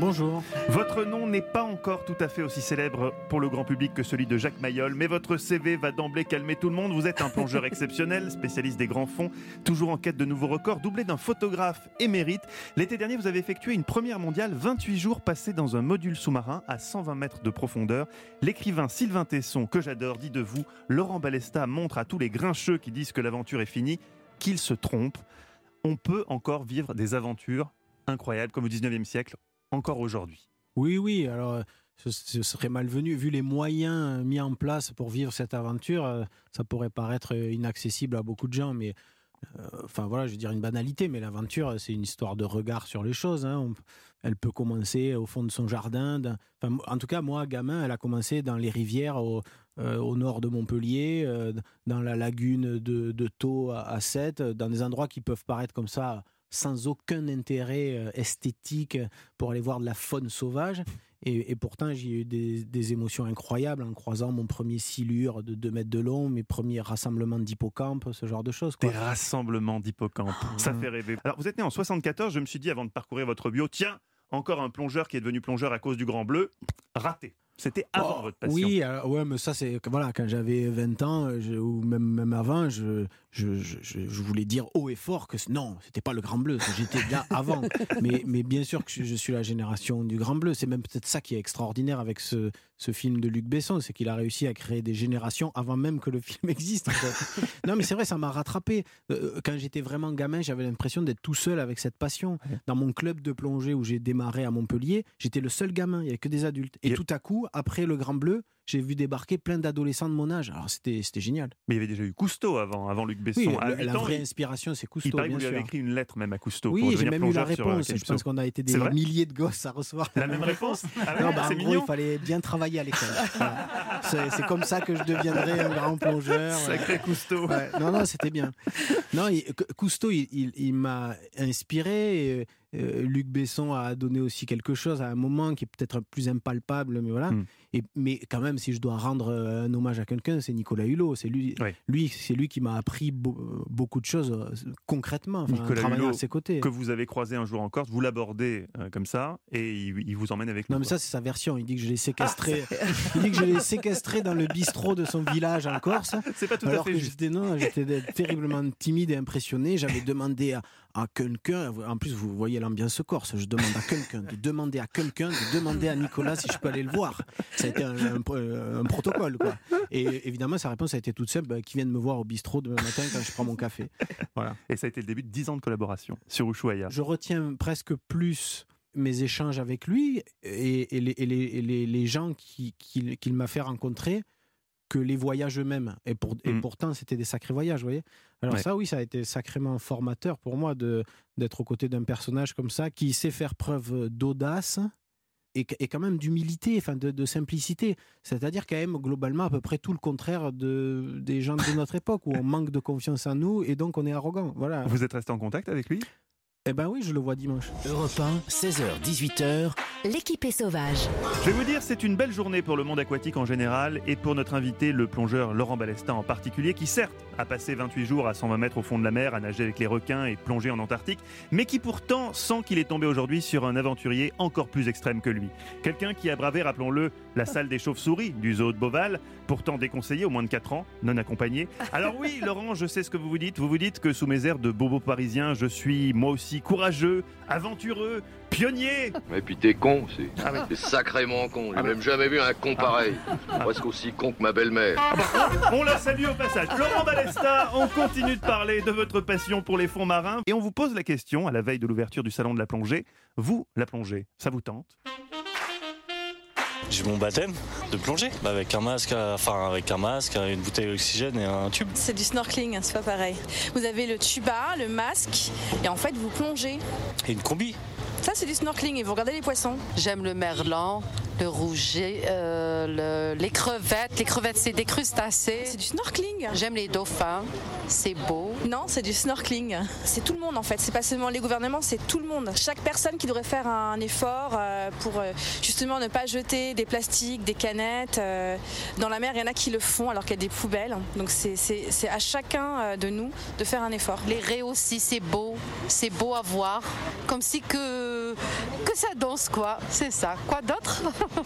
Bonjour. Votre nom n'est pas encore tout à fait aussi célèbre pour le grand public que celui de Jacques Mayol, mais votre C V va d'emblée calmer tout le monde. Vous êtes un plongeur exceptionnel, spécialiste des grands fonds, toujours en quête de nouveaux records, doublé d'un photographe émérite. L'été dernier, vous avez effectué une première mondiale, vingt-huit jours passés dans un module sous-marin à cent vingt mètres de profondeur. L'écrivain Sylvain Tesson, que j'adore, dit de vous: Laurent Balesta montre à tous les grincheux qui disent que l'aventure est finie qu'ils se trompent. On peut encore vivre des aventures incroyables comme au dix-neuvième siècle, encore aujourd'hui. Oui, oui, alors ce, ce serait malvenu. Vu les moyens mis en place pour vivre cette aventure, euh, ça pourrait paraître inaccessible à beaucoup de gens, mais euh, enfin voilà, je veux dire une banalité, mais l'aventure, c'est une histoire de regard sur les choses. Hein. On, elle peut commencer au fond de son jardin. Dans, enfin, en tout cas, moi, gamin, elle a commencé dans les rivières au, euh, au nord de Montpellier, euh, dans la lagune de, de Thau à, à Sète, dans des endroits qui peuvent paraître comme ça sans aucun intérêt esthétique pour aller voir de la faune sauvage. Et, et pourtant, j'ai eu des, des émotions incroyables en croisant mon premier silure de deux mètres de long, mes premiers rassemblements d'hippocampes, ce genre de choses. Quoi. Des rassemblements d'hippocampes, ça fait rêver. Alors, vous êtes né en soixante-quatorze, je me suis dit avant de parcourir votre bio, tiens, encore un plongeur qui est devenu plongeur à cause du Grand Bleu, raté. C'était avant oh, votre passion. Oui, alors, ouais, mais ça, c'est voilà, quand j'avais vingt ans, je, ou même, même avant, je, je, je, je voulais dire haut et fort que non, c'était pas le Grand Bleu, j'étais là avant. mais, mais bien sûr que je, je suis la génération du Grand Bleu. C'est même peut-être ça qui est extraordinaire avec ce, ce film de Luc Besson, c'est qu'il a réussi à créer des générations avant même que le film existe. Non, mais c'est vrai, ça m'a rattrapé. Quand j'étais vraiment gamin, j'avais l'impression d'être tout seul avec cette passion. Dans mon club de plongée où j'ai démarré à Montpellier, j'étais le seul gamin, il n'y avait que des adultes. Et, Et tout à coup, après le Grand Bleu, j'ai vu débarquer plein d'adolescents de mon âge. Alors c'était, c'était génial. Mais il y avait déjà eu Cousteau avant, avant Luc Besson. Oui, à la, la vraie inspiration, c'est Cousteau. Il paraît que bien vous lui sûr. avez écrit une lettre même à Cousteau. Oui, j'ai même eu la réponse. Je pense qu'on a été des milliers de gosses à recevoir la même réponse. Ah ouais, non, bah, c'est en mignon. gros, il fallait bien travailler à l'école. Voilà. c'est, c'est comme ça que je deviendrai un grand plongeur. Sacré Cousteau. Ouais. Non, non, c'était bien. Non, il, Cousteau, il, il, il m'a inspiré. Et, Euh, Luc Besson a donné aussi quelque chose à un moment qui est peut-être plus impalpable, mais voilà. Mm. Et, mais quand même, si je dois rendre un hommage à quelqu'un, c'est Nicolas Hulot. C'est lui, oui. lui, c'est lui qui m'a appris bo- beaucoup de choses euh, concrètement, enfin, Nicolas travaillant Hulot, à ses côtés. Que vous avez croisé un jour en Corse, vous l'abordez euh, comme ça, et il, il vous emmène avec lui. Non, mais ça, c'est sa version. Il dit que je l'ai séquestré. Ah, il dit que je l'ai séquestré dans le bistrot de son village en Corse. C'est pas tout alors à fait que juste. J'étais, non, j'étais terriblement timide et impressionné. J'avais demandé à, à quelqu'un. En plus, vous voyez l'ambiance corse. Je demande à quelqu'un de demander à quelqu'un de demander à Nicolas si je peux aller le voir. Ça a été un, un, un protocole, quoi. Et évidemment, sa réponse a été toute simple, bah, qui vienne me voir au bistrot demain matin quand je prends mon café. Voilà. Et ça a été le début de dix ans de collaboration sur Ushuaïa. Je retiens presque plus mes échanges avec lui et, et, les, et, les, et les, les gens qui, qui, qu'il m'a fait rencontrer que les voyages eux-mêmes. Et, pour, et mmh. pourtant, c'était des sacrés voyages, vous voyez. Alors ouais. ça, oui, ça a été sacrément formateur pour moi de, d'être aux côtés d'un personnage comme ça, qui sait faire preuve d'audace et, et quand même d'humilité, enfin de, de simplicité. C'est-à-dire quand même, globalement, à peu près tout le contraire de, des gens de notre époque, où on manque de confiance en nous et donc on est arrogant. Voilà. Vous êtes resté en contact avec lui ? Eh ben oui, je le vois dimanche. Europe un, seize heures dix-huit heures. L'équipée sauvage. Je vais vous dire, c'est une belle journée pour le monde aquatique en général et pour notre invité, le plongeur Laurent Balesta en particulier, qui certes a passé vingt-huit jours à cent vingt mètres au fond de la mer, à nager avec les requins et plonger en Antarctique, mais qui pourtant sent qu'il est tombé aujourd'hui sur un aventurier encore plus extrême que lui. Quelqu'un qui a bravé, rappelons-le, la salle des chauves-souris du zoo de Beauval, pourtant déconseillé aux moins de quatre ans, non accompagné. Alors oui, Laurent, je sais ce que vous vous dites. Vous vous dites que sous mes airs de bobo parisien, je suis moi aussi courageux, aventureux, pionnier. Et puis t'es con aussi. Ah oui. T'es sacrément con. J'ai ah même jamais vu un con pareil. Ah. Presque aussi con que ma belle-mère. Ah bah, on, on la salue au passage. Laurent Balesta, on continue de parler de votre passion pour les fonds marins et on vous pose la question à la veille de l'ouverture du salon de la plongée. Vous, la plongée, ça vous tente ? J'ai mon baptême de plongée avec un masque, enfin avec un masque, une bouteille d'oxygène et un tube. C'est du snorkeling, c'est pas pareil. Vous avez le tuba, le masque et en fait vous plongez. Et une combi. Ça c'est du snorkeling et vous regardez les poissons. J'aime le merlan, le rouget, euh, le, les crevettes. Les crevettes c'est des crustacés. C'est du snorkeling. J'aime les dauphins, c'est beau. Non, c'est du snorkeling. C'est tout le monde en fait, c'est pas seulement les gouvernements, c'est tout le monde. Chaque personne qui devrait faire un effort euh, pour euh, justement ne pas jeter des plastiques, des canettes euh, dans la mer. Il y en a qui le font alors qu'il y a des poubelles. Donc c'est, c'est, c'est à chacun de nous de faire un effort. Les raies aussi, c'est beau, c'est beau à voir. Comme si que que, que ça danse, quoi. C'est ça. Quoi d'autre?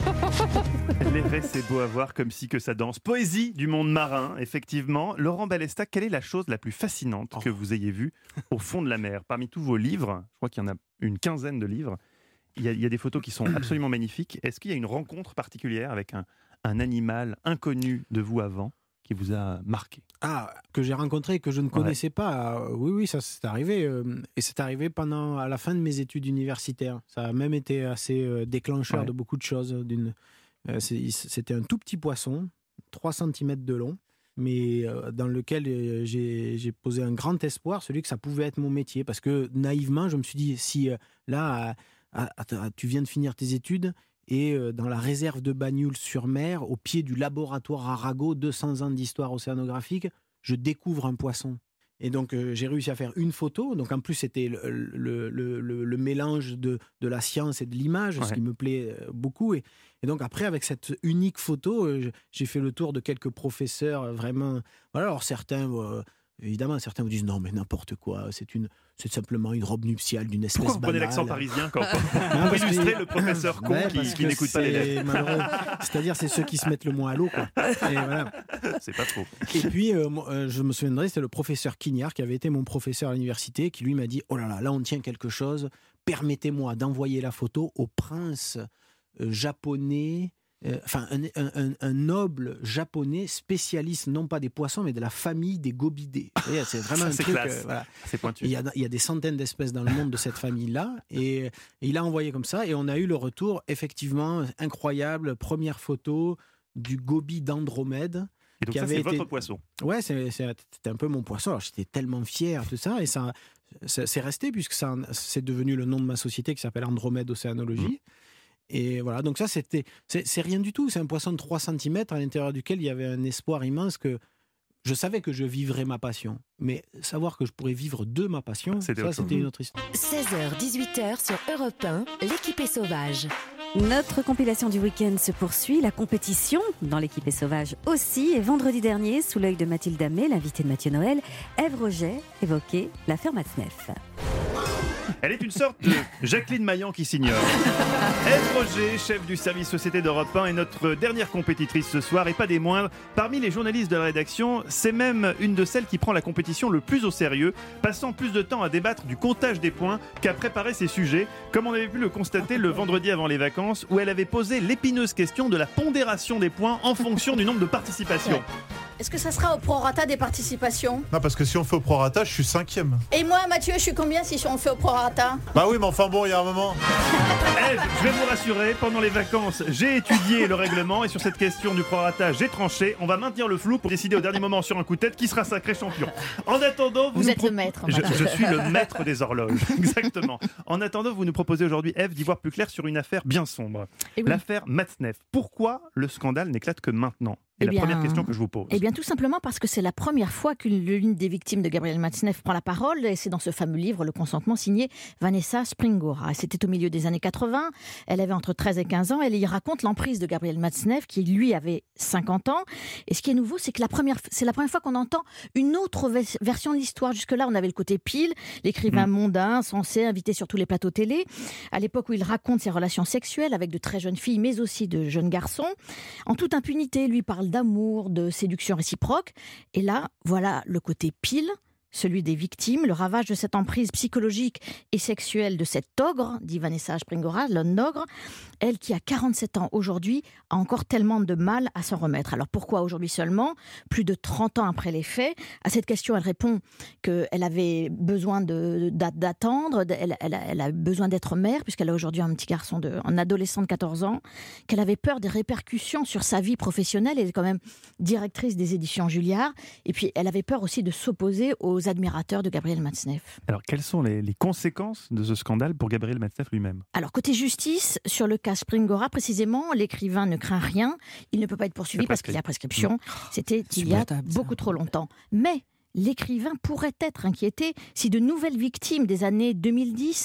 Les raies, c'est beau à voir, comme si que ça danse. Poésie du monde marin, effectivement. Laurent Balesta, quelle est la chose la plus fascinante que vous ayez vue au fond de la mer? Parmi tous vos livres, je crois qu'il y en a une quinzaine de livres, il y a, il y a des photos qui sont absolument magnifiques. Est-ce qu'il y a une rencontre particulière avec un, un animal inconnu de vous avant qui vous a marqué? Ah, que j'ai rencontré, que je ne connaissais ouais. pas. Euh, oui, oui, ça c'est arrivé. Euh, et c'est arrivé pendant, à la fin de mes études universitaires. Ça a même été assez euh, déclencheur ouais. de beaucoup de choses. D'une, euh, c'est, c'était un tout petit poisson, trois centimètres de long, mais euh, dans lequel euh, j'ai, j'ai posé un grand espoir, celui que ça pouvait être mon métier. Parce que naïvement, je me suis dit, si euh, là, à, à, à, tu viens de finir tes études, et dans la réserve de Bagnoul-sur-Mer, au pied du laboratoire Arago, deux cents ans d'histoire océanographique, je découvre un poisson. Et donc, euh, j'ai réussi à faire une photo. Donc, en plus, c'était le, le, le, le, le mélange de, de la science et de l'image, ouais. ce qui me plaît beaucoup. Et, et donc, après, avec cette unique photo, euh, j'ai fait le tour de quelques professeurs, vraiment... Voilà, alors certains... Euh, Évidemment, certains vous disent non, mais n'importe quoi, c'est, une, c'est simplement une robe nuptiale d'une espèce banale. Pourquoi vous prenez l'accent parisien quand non, pour illustrer que... le professeur con ouais, qui, qui n'écoute pas les lettres? C'est-à-dire, c'est ceux qui se mettent le moins à l'eau. Quoi. Et voilà. C'est pas trop. Et puis, euh, je me souviendrai, c'était le professeur Quignard qui avait été mon professeur à l'université, qui lui m'a dit oh là là, là on tient quelque chose, permettez-moi d'envoyer la photo au prince euh, japonais. Euh, enfin, un, un, un noble japonais spécialiste, non pas des poissons, mais de la famille des gobidés. Voyez, c'est vraiment ça, un c'est truc. Classe. Euh, voilà. C'est pointu. Il y, a, il y a des centaines d'espèces dans le monde de cette famille-là. Et, et il a envoyé comme ça. Et on a eu le retour, effectivement, incroyable. Première photo du gobi d'Andromède. Et donc, qui ça, avait c'est été... votre poisson? Ouais, c'est, c'est, c'était un peu mon poisson. Alors, j'étais tellement fier de ça. Et ça, ça c'est resté, puisque ça, c'est devenu le nom de ma société qui s'appelle Andromède Océanologie. Mmh. Et voilà, donc ça, c'était, c'est, c'est rien du tout. C'est un poisson de trois centimètres à l'intérieur duquel il y avait un espoir immense que je savais que je vivrais ma passion. Mais savoir que je pourrais vivre de ma passion, c'était ça, c'était une autre histoire. seize heures dix-huit heures sur Europe un, l'équipée sauvage. Notre compilation du week-end se poursuit, la compétition dans l'équipée sauvage aussi. Et vendredi dernier, sous l'œil de Mathilde Amé, l'invitée de Mathieu Noël, Ève Roget évoquait l'affaire Matzneff. Elle est une sorte de Jacqueline Maillan qui s'ignore. Ève Roget, chef du service société d'Europe un, est notre dernière compétitrice ce soir, et pas des moindres. Parmi les journalistes de la rédaction, c'est même une de celles qui prend la compétition le plus au sérieux, passant plus de temps à débattre du comptage des points qu'à préparer ses sujets, comme on avait pu le constater le vendredi avant les vacances, où elle avait posé l'épineuse question de la pondération des points en fonction du nombre de participations. Est-ce que ça sera au prorata des participations? Non, parce que si on fait au prorata, je suis cinquième. Et moi, Mathieu, je suis combien si on fait au prorata? Bah oui, mais enfin bon, il y a un moment. Ève, je vais vous rassurer, pendant les vacances, j'ai étudié le règlement et sur cette question du prorata, j'ai tranché. On va maintenir le flou pour décider au dernier moment sur un coup de tête qui sera sacré champion. En attendant, vous, vous nous êtes pro... le maître. Je, je suis le maître des horloges, exactement. En attendant, vous nous proposez aujourd'hui, Ève, d'y voir plus clair sur une affaire bien sombre. Oui. L'affaire Matzneff. Pourquoi le scandale n'éclate que maintenant? Et eh la bien, première question que je vous pose. Eh bien, tout simplement parce que c'est la première fois qu'une l'une des victimes de Gabriel Matzneff prend la parole, et c'est dans ce fameux livre, Le Consentement, signé Vanessa Springora. C'était au milieu des années quatre-vingts, elle avait entre treize et quinze ans, elle y raconte l'emprise de Gabriel Matzneff, qui lui avait cinquante ans. Et ce qui est nouveau, c'est que la première, c'est la première fois qu'on entend une autre version de l'histoire. Jusque-là, on avait le côté Peel, l'écrivain mmh. mondain, censé invité sur tous les plateaux télé, à l'époque où il raconte ses relations sexuelles avec de très jeunes filles, mais aussi de jeunes garçons. En toute impunité, lui parle d'amour, de séduction réciproque. Et là, voilà le côté Peel, celui des victimes, le ravage de cette emprise psychologique et sexuelle de cet ogre, dit Vanessa Springora, l'homme ogre, elle qui a quarante-sept ans aujourd'hui, a encore tellement de mal à s'en remettre. Alors pourquoi aujourd'hui seulement, plus de trente ans après les faits? À cette question, elle répond qu'elle avait besoin de, d'attendre, elle, elle, elle a besoin d'être mère, puisqu'elle a aujourd'hui un petit garçon, de, un adolescent de quatorze ans, qu'elle avait peur des répercussions sur sa vie professionnelle. Elle est quand même directrice des éditions Julliard, et puis elle avait peur aussi de s'opposer aux admirateurs de Gabriel Matzneff. Alors, quelles sont les, les conséquences de ce scandale pour Gabriel Matzneff lui-même? Alors, côté justice, sur le cas Springora, précisément, l'écrivain ne craint rien. Il ne peut pas être poursuivi parce qu'il y a prescription. Mmh. C'était il y a beaucoup trop longtemps. Mais l'écrivain pourrait être inquiété si de nouvelles victimes des années deux mille dix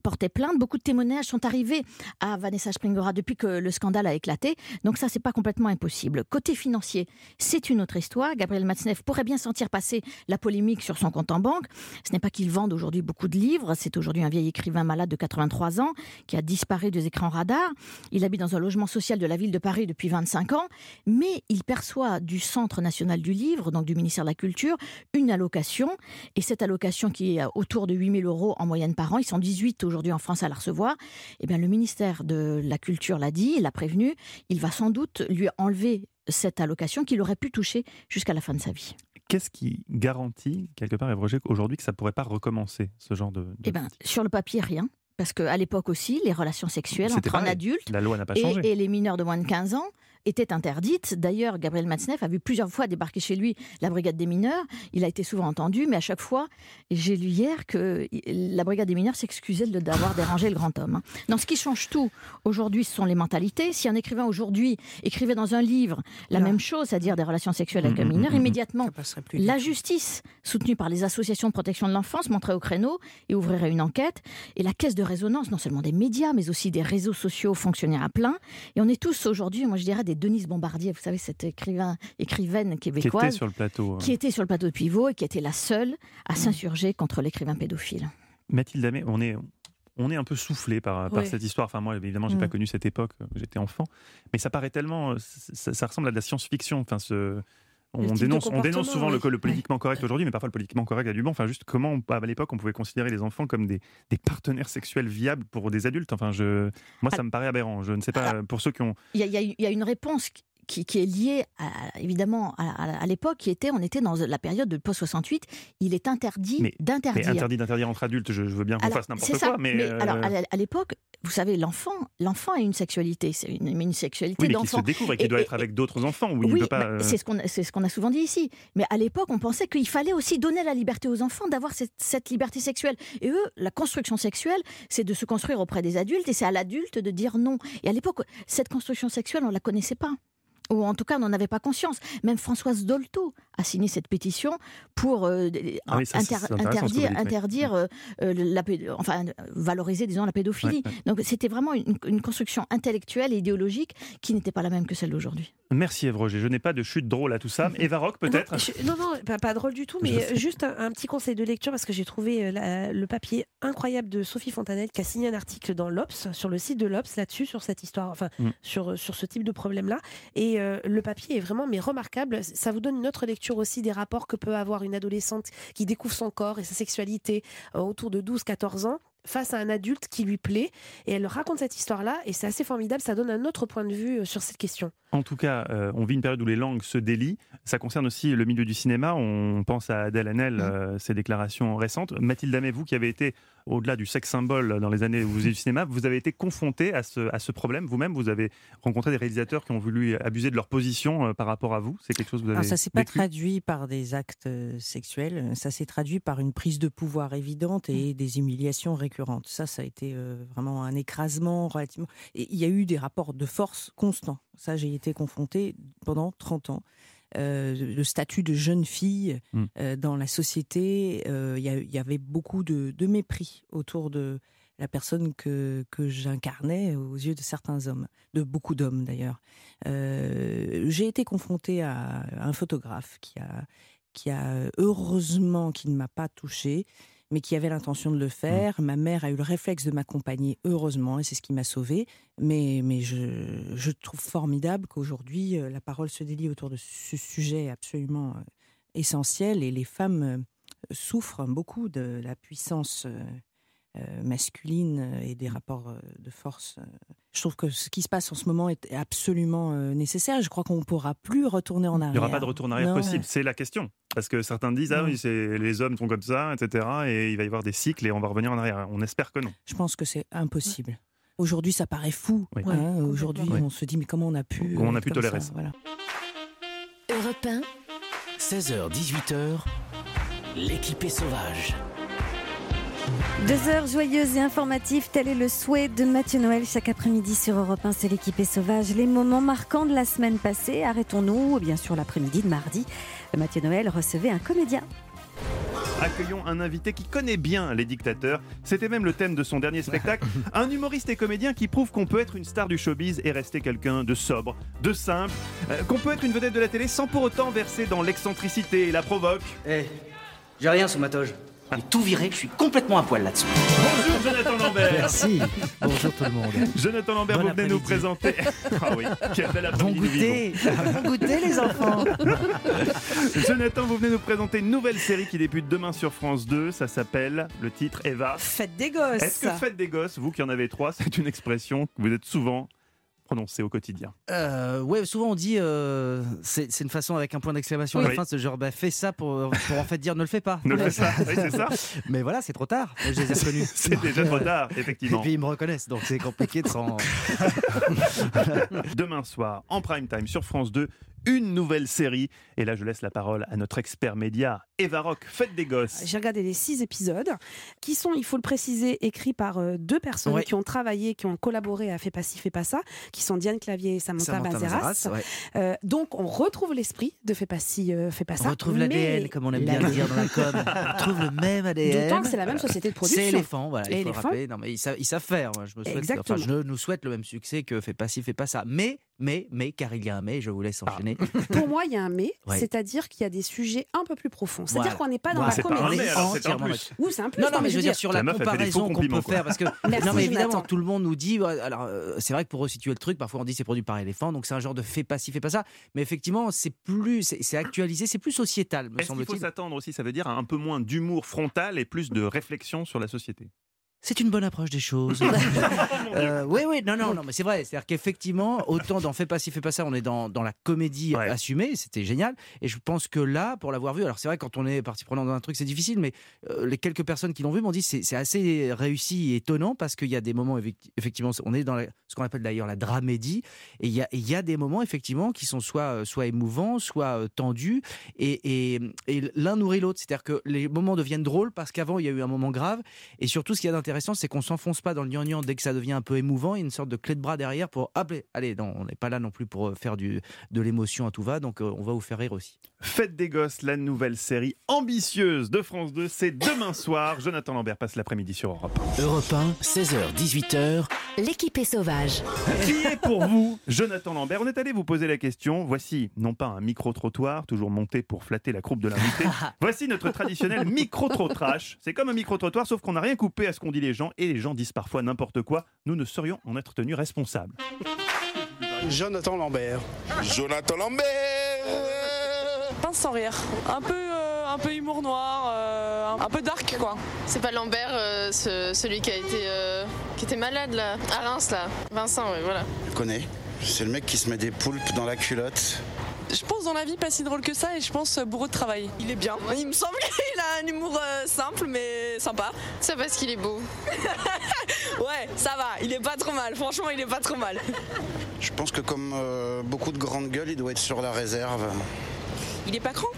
porté plainte. Beaucoup de témoignages sont arrivés à Vanessa Springora depuis que le scandale a éclaté. Donc ça, c'est pas complètement impossible. Côté financier, c'est une autre histoire. Gabriel Matzneff pourrait bien sentir passer la polémique sur son compte en banque. Ce n'est pas qu'il vende aujourd'hui beaucoup de livres. C'est aujourd'hui un vieil écrivain malade de quatre-vingt-trois ans qui a disparu des écrans radars. Il habite dans un logement social de la ville de Paris depuis vingt-cinq ans. Mais il perçoit du Centre national du livre, donc du ministère de la Culture, une allocation. Et cette allocation qui est autour de huit mille euros en moyenne par an, ils sont dix-huit aujourd'hui en France à la recevoir. Eh bien, le ministère de la Culture l'a dit, il l'a prévenu, il va sans doute lui enlever cette allocation qu'il aurait pu toucher jusqu'à la fin de sa vie. Qu'est-ce qui garantit, quelque part, Ève Roger, aujourd'hui que ça ne pourrait pas recommencer, ce genre de... de... Eh bien, sur le papier, rien. Parce qu'à l'époque aussi, les relations sexuelles C'était entre pareil. un adulte La loi n'a pas et, changé. et les mineurs de moins de quinze ans étaient interdites. D'ailleurs, Gabriel Matzneff a vu plusieurs fois débarquer chez lui la brigade des mineurs. Il a été souvent entendu, mais à chaque fois, j'ai lu hier que la brigade des mineurs s'excusait de- d'avoir dérangé le grand homme. Non, ce qui change tout aujourd'hui, ce sont les mentalités. Si un écrivain aujourd'hui écrivait dans un livre la même chose, c'est-à-dire des relations sexuelles avec un mineur, immédiatement, la justice, soutenue par les associations de protection de l'enfance, monterait au créneau et ouvrirait une enquête. Et la caisse de résonance, non seulement des médias, mais aussi des réseaux sociaux fonctionnaient à plein. Et on est tous aujourd'hui, moi je dirais, des Denise Bombardier, vous savez, cette écrivain, écrivaine québécoise. Qui était sur le plateau. euh. Qui était sur le plateau de Pivot et qui était la seule à s'insurger contre l'écrivain pédophile. Mathilde Amet, on est, on est un peu soufflé par, par Oui. cette histoire. Enfin, moi, évidemment, j'ai Mm. pas connu cette époque, euh, j'étais enfant. Mais ça paraît tellement. euh, Ça, ça ressemble à de la science-fiction. Enfin, ce. On type de dénonce, on dénonce comportement, souvent le, oui. le politiquement correct aujourd'hui, mais parfois le politiquement correct a du bon. Enfin, juste comment, on- à l'époque, on pouvait considérer les enfants comme des, des partenaires sexuels viables pour des adultes. Enfin, je, moi, ça me paraît aberrant. Je ne sais pas, pour ceux qui ont. Il y a, il y a- il y a une réponse qui, qui est liée, à- évidemment, à, à- à l'époque, qui était, on était dans la période de post soixante-huit, il est interdit Mais, d'interdire. mais interdit d'interdire entre adultes, je, je veux bien qu'on Alors, fasse n'importe c'est quoi, ça. mais. euh, alors, à, à l'époque, vous savez, l'enfant, l'enfant a une sexualité, c'est une, mais une sexualité oui, mais qui d'enfant. se découvre et qui doit être avec d'autres enfants. Où il oui, ne peut pas. bah, euh, c'est ce qu'on c'est ce qu'on a souvent dit ici. Mais à l'époque, on pensait qu'il fallait aussi donner la liberté aux enfants d'avoir cette, cette liberté sexuelle. Et eux, la construction sexuelle, c'est de se construire auprès des adultes et c'est à l'adulte de dire non. Et à l'époque, cette construction sexuelle, on ne la connaissait pas. Ou en tout cas, on n'en avait pas conscience. Même Françoise Dolto a signé cette pétition pour euh, Ah oui, ça, c'est- inter- c'est intéressant ce que vous interdire, dites, oui. interdire euh, euh, la, péd- enfin, valoriser, disons, la pédophilie. Ouais, ouais. Donc c'était vraiment une, une construction intellectuelle et idéologique qui n'était pas la même que celle d'aujourd'hui. Merci Ève Roger. Je n'ai pas de chute drôle à tout ça. Eva Rock, peut-être. Non, je- non, non, pas, pas drôle du tout, Je mais sais. juste un, un petit conseil de lecture parce que j'ai trouvé euh, la- le papier incroyable de Sophie Fontanelle qui a signé un article dans l'Obs, sur le site de l'Obs, là-dessus, sur cette histoire, enfin, Mm. sur, sur ce type de problème-là. Et euh, le papier est vraiment mais remarquable. Ça vous donne une autre lecture aussi des rapports que peut avoir une adolescente qui découvre son corps et sa sexualité euh, autour de douze quatorze ans face à un adulte qui lui plaît. Et elle raconte cette histoire-là et c'est assez formidable. Ça donne un autre point de vue euh, sur cette question. En tout cas, euh, on vit une période où les langues se délient. Ça concerne aussi le milieu du cinéma. On pense à Adèle Haenel, euh, ses déclarations récentes. Mathilde Amet, vous qui avez été au-delà du sexe symbole dans les années où vous faisiez du cinéma, vous avez été confrontée à ce, à ce problème. Vous-même, vous avez rencontré des réalisateurs qui ont voulu abuser de leur position euh, par rapport à vous. C'est quelque chose que vous avez Alors ça s'est pas vécu traduit par des actes euh, sexuels, ça s'est traduit par une prise de pouvoir évidente et des humiliations récurrentes. Ça, ça a été euh, vraiment un écrasement relativement. Et il y a eu des rapports de force constants. Ça, j'ai été confrontée pendant trente ans. Euh, le statut de jeune fille Mm. euh, dans la société, euh, il y, a- il y avait beaucoup de, de mépris autour de la personne que, que j'incarnais aux yeux de certains hommes, de beaucoup d'hommes d'ailleurs. Euh, j'ai été confrontée à un photographe qui a, qui a heureusement, qui ne m'a pas touchée, mais qui avait l'intention de le faire. Ma mère a eu le réflexe de m'accompagner, heureusement, et c'est ce qui m'a sauvée. Mais, mais je, je trouve formidable qu'aujourd'hui, euh, la parole se délie autour de ce sujet absolument euh, essentiel, et les femmes euh, souffrent beaucoup de la puissance euh, euh, masculine et des rapports euh, de force. Je trouve que ce qui se passe en ce moment est absolument euh, nécessaire. Je crois qu'on ne pourra plus retourner en arrière. Il n'y aura pas de retour en arrière Non. possible, c'est la question. Parce que certains disent, ah Non. oui, c'est, les hommes sont comme ça, et cetera. Et il va y avoir des cycles et on va revenir en arrière. On espère que non. Je pense que c'est impossible. Aujourd'hui, ça paraît fou. Oui. hein. Aujourd'hui, Oui. on se dit, mais comment on a pu... Comment on a euh, pu comme tolérer ça, ça. voilà. Europe un, seize heures dix-huit heures, l'équipée sauvage. Deux heures joyeuses et informatives, tel est le souhait de Mathieu Noël chaque après-midi sur Europe un, c'est l'équipée sauvage. Les moments marquants de la semaine passée, arrêtons-nous, bien sûr l'après-midi de mardi. Mathieu Noël recevait un comédien. accueillons un invité qui connaît bien les dictateurs. C'était même le thème de son dernier spectacle. Un humoriste et comédien qui prouve qu'on peut être une star du showbiz et rester quelqu'un de sobre, de simple, euh, qu'on peut être une vedette de la télé sans pour autant verser dans l'excentricité et la provoque. Eh, hey, j'ai rien sous ma toge. J'ai tout viré, je suis complètement à poil là-dessus. Bonjour Jonathan Lambert. Merci. Bonjour tout le monde. Jonathan Lambert, Bon vous venez nous présenter. Ah oui, quel bel après-midi. Bon goûter. Bon goûter les enfants. Jonathan, vous venez nous présenter une nouvelle série qui débute demain sur France deux. Ça s'appelle, le titre Eva. Fête des gosses. Est-ce que fête des gosses, vous qui en avez trois, c'est une expression que vous êtes souvent prononcée au quotidien? euh, Ouais, souvent on dit, euh, c'est, c'est une façon avec un point d'exclamation à la oui. fin, c'est genre bah, fais ça pour, pour en fait dire ne le fais pas. Ne le fais pas, oui, c'est ça. Mais voilà, c'est trop tard. Je les ai reconnus. C'est déjà trop tard, effectivement. Et puis ils me reconnaissent, donc c'est compliqué de s'en. Demain soir, en prime time sur France deux, une nouvelle série. Et là, je laisse la parole à notre expert média, Eva Rock, Fête des gosses. J'ai regardé les six épisodes, qui sont, il faut le préciser, écrits par euh, deux personnes ouais. qui ont travaillé, qui ont collaboré à Fais pas ci, fais pas ça, qui sont Diane Clavier et Samantha, Samantha Mazeras. Mazeras, ouais. euh, donc, on retrouve l'esprit de Fais pas ci, euh, fais pas ça. On retrouve l'A D N, mais comme on aime bien le dire dans la com. On retrouve le même A D N. D'autant que c'est la même société de production. C'est éléphant, voilà, il faut Éléphant. le rappeler. Non, mais ils savent, ils savent faire. Moi, je, me souhaite, Exactement. enfin, je nous souhaite le même succès que Fais pas ci, fais pas ça. Mais, mais, mais, car il y a un mais, je vous laisse enchaîner. Ah. Pour moi, il y a un mais, Ouais. c'est-à-dire qu'il y a des sujets un peu plus profonds. C'est-à-dire Voilà. qu'on n'est pas dans Voilà. la C'est comédie. pas un mais, alors, c'est un plus. Ou c'est un plus. Non, non, mais je veux dire sur la, La meuf, elle fait des faux comparaison qu'on compliments, peut quoi. faire, parce que Merci, non, mais évidemment, Jonathan. tout le monde nous dit. euh, Alors, euh, c'est vrai que pour resituer le truc, parfois on dit c'est produit par éléphant, donc c'est un genre de fais pas ci, fais pas ça. Mais effectivement, c'est plus, c'est, c'est actualisé, c'est plus sociétal, me Est-ce qu'il semble-t-il. faut s'attendre aussi, ça veut dire, à un peu moins d'humour frontal et plus de réflexion sur la société? C'est une bonne approche des choses. euh, oui, oui, non, non, non, mais c'est vrai. C'est-à-dire qu'effectivement, autant dans Fais pas ci, fais pas ça, on est dans, dans la comédie Ouais. assumée, c'était génial. Et je pense que là, pour l'avoir vu, alors c'est vrai, quand on est partie prenante dans un truc, c'est difficile, mais euh, les quelques personnes qui l'ont vu m'ont dit c'est, c'est assez réussi et étonnant parce qu'il y a des moments, effectivement, on est dans la, ce qu'on appelle d'ailleurs la dramédie, et il y a, il y a des moments, effectivement, qui sont soit, soit émouvants, soit euh, tendus, et, et, et l'un nourrit l'autre. C'est-à-dire que les moments deviennent drôles parce qu'avant, il y a eu un moment grave, et surtout, ce qu'il y a d'intéressant, c'est qu'on s'enfonce pas dans le gnangnan dès que ça devient un peu émouvant. Il y a une sorte de clé de bras derrière pour appeler. Allez, non, on n'est pas là non plus pour faire du, de l'émotion à tout va, donc euh, on va vous faire rire aussi. Fête des gosses, la nouvelle série ambitieuse de France deux, c'est demain soir. Jonathan Lambert passe l'après-midi sur Europe un. Europe un, seize heures dix-huit heures. L'équipe est sauvage. Qui est pour vous Jonathan Lambert? On est allé vous poser la question. Voici, non pas un micro-trottoir, toujours monté pour flatter la croupe de l'invité. Voici notre traditionnel micro-trottrash. C'est comme un micro-trottoir, sauf qu'on n'a rien coupé à ce qu'on dit les gens, et les gens disent parfois n'importe quoi. Nous ne saurions en être tenus responsables. Jonathan Lambert. Jonathan Lambert. Pince sans rire. Un peu, euh, un peu humour noir, euh, un peu dark quoi. C'est pas Lambert, euh, ce- celui qui a été, euh, qui était malade là, à Reims là. Vincent, ouais, voilà. Je connais. C'est le mec qui se met des poulpes dans la culotte. Je pense dans la vie pas si drôle que ça et je pense euh, bourreau de travail. Il est bien. Il me semble qu'il a un humour euh, simple mais sympa. C'est parce qu'il est beau. Ouais, ça va. Il est pas trop mal. Franchement, il est pas trop mal. Je pense que comme euh, beaucoup de grandes gueules, il doit être sur la réserve. Il est pas grand.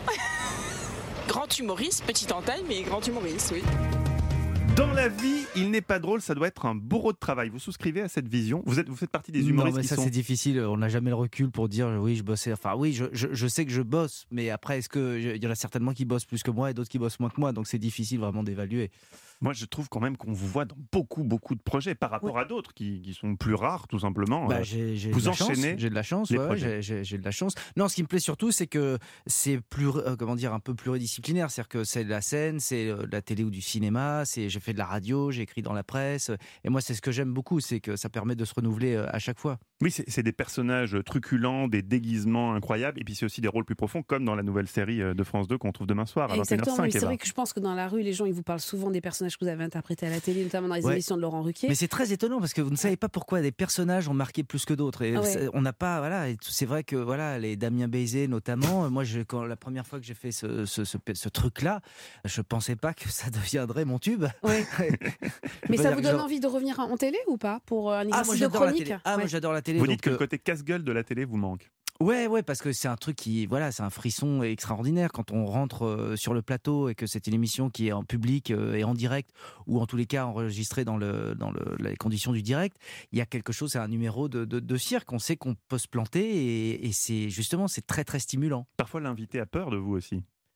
Grand humoriste, petit en taille, mais grand humoriste, oui. Dans la vie, il n'est pas drôle, ça doit être un bourreau de travail. Vous souscrivez à cette vision? Vous êtes, vous faites partie des humoristes Non, mais qui ça sont... c'est difficile. On n'a jamais le recul pour dire oui, je bossais. Enfin oui, je, je, je sais que je bosse, mais après, est-ce que il y en a certainement qui bossent plus que moi et d'autres qui bossent moins que moi, donc c'est difficile vraiment d'évaluer. Moi, je trouve quand même qu'on vous voit dans beaucoup, beaucoup de projets par rapport oui. à d'autres qui, qui sont plus rares, tout simplement. Bah, j'ai, j'ai vous de la enchaînez. Chance, j'ai de la chance. Les ouais, projets. j'ai, j'ai, j'ai de la chance. Non, ce qui me plaît surtout, c'est que c'est plus, euh, comment dire, un peu pluridisciplinaire. C'est-à-dire que c'est de la scène, c'est de la télé ou du cinéma. C'est, j'ai fait de la radio, j'ai écrit dans la presse. Et moi, c'est ce que j'aime beaucoup, c'est que ça permet de se renouveler à chaque fois. Oui, c'est, c'est des personnages truculents, des déguisements incroyables, et puis c'est aussi des rôles plus profonds, comme dans la nouvelle série de France deux qu'on trouve demain soir à Exactement, vingt et une heures cinq. oui, c'est vrai que je pense que dans la rue, les gens ils vous parlent souvent des personnages que vous avez interprétés à la télé, notamment dans les ouais. émissions de Laurent Ruquier. Mais c'est très étonnant parce que vous ne savez pas pourquoi des personnages ont marqué plus que d'autres. Et ah ouais. on n'a pas, voilà. Et c'est vrai que voilà, les Damien Bézé notamment. Moi, je, quand la première fois que j'ai fait ce, ce, ce, ce truc-là, je pensais pas que ça deviendrait mon tube. Ouais. Mais ça vous donne genre... envie de revenir en télé ou pas pour un ah, moi, exercice de chronique? Ah, ouais. moi j'adore la télé. Vous donc, dites que euh... le côté casse-gueule de la télé vous manque. Ouais, ouais, parce que c'est un truc qui, voilà, c'est un frisson extraordinaire quand on rentre euh, sur le plateau et que c'est une émission qui est en public euh, et en direct, ou en tous les cas enregistrée dans le dans le, les conditions du direct. Il y a quelque chose, c'est un numéro de, de, de cirque. On sait qu'on peut se planter et, et c'est justement c'est très très stimulant. Parfois l'invité a peur de vous aussi.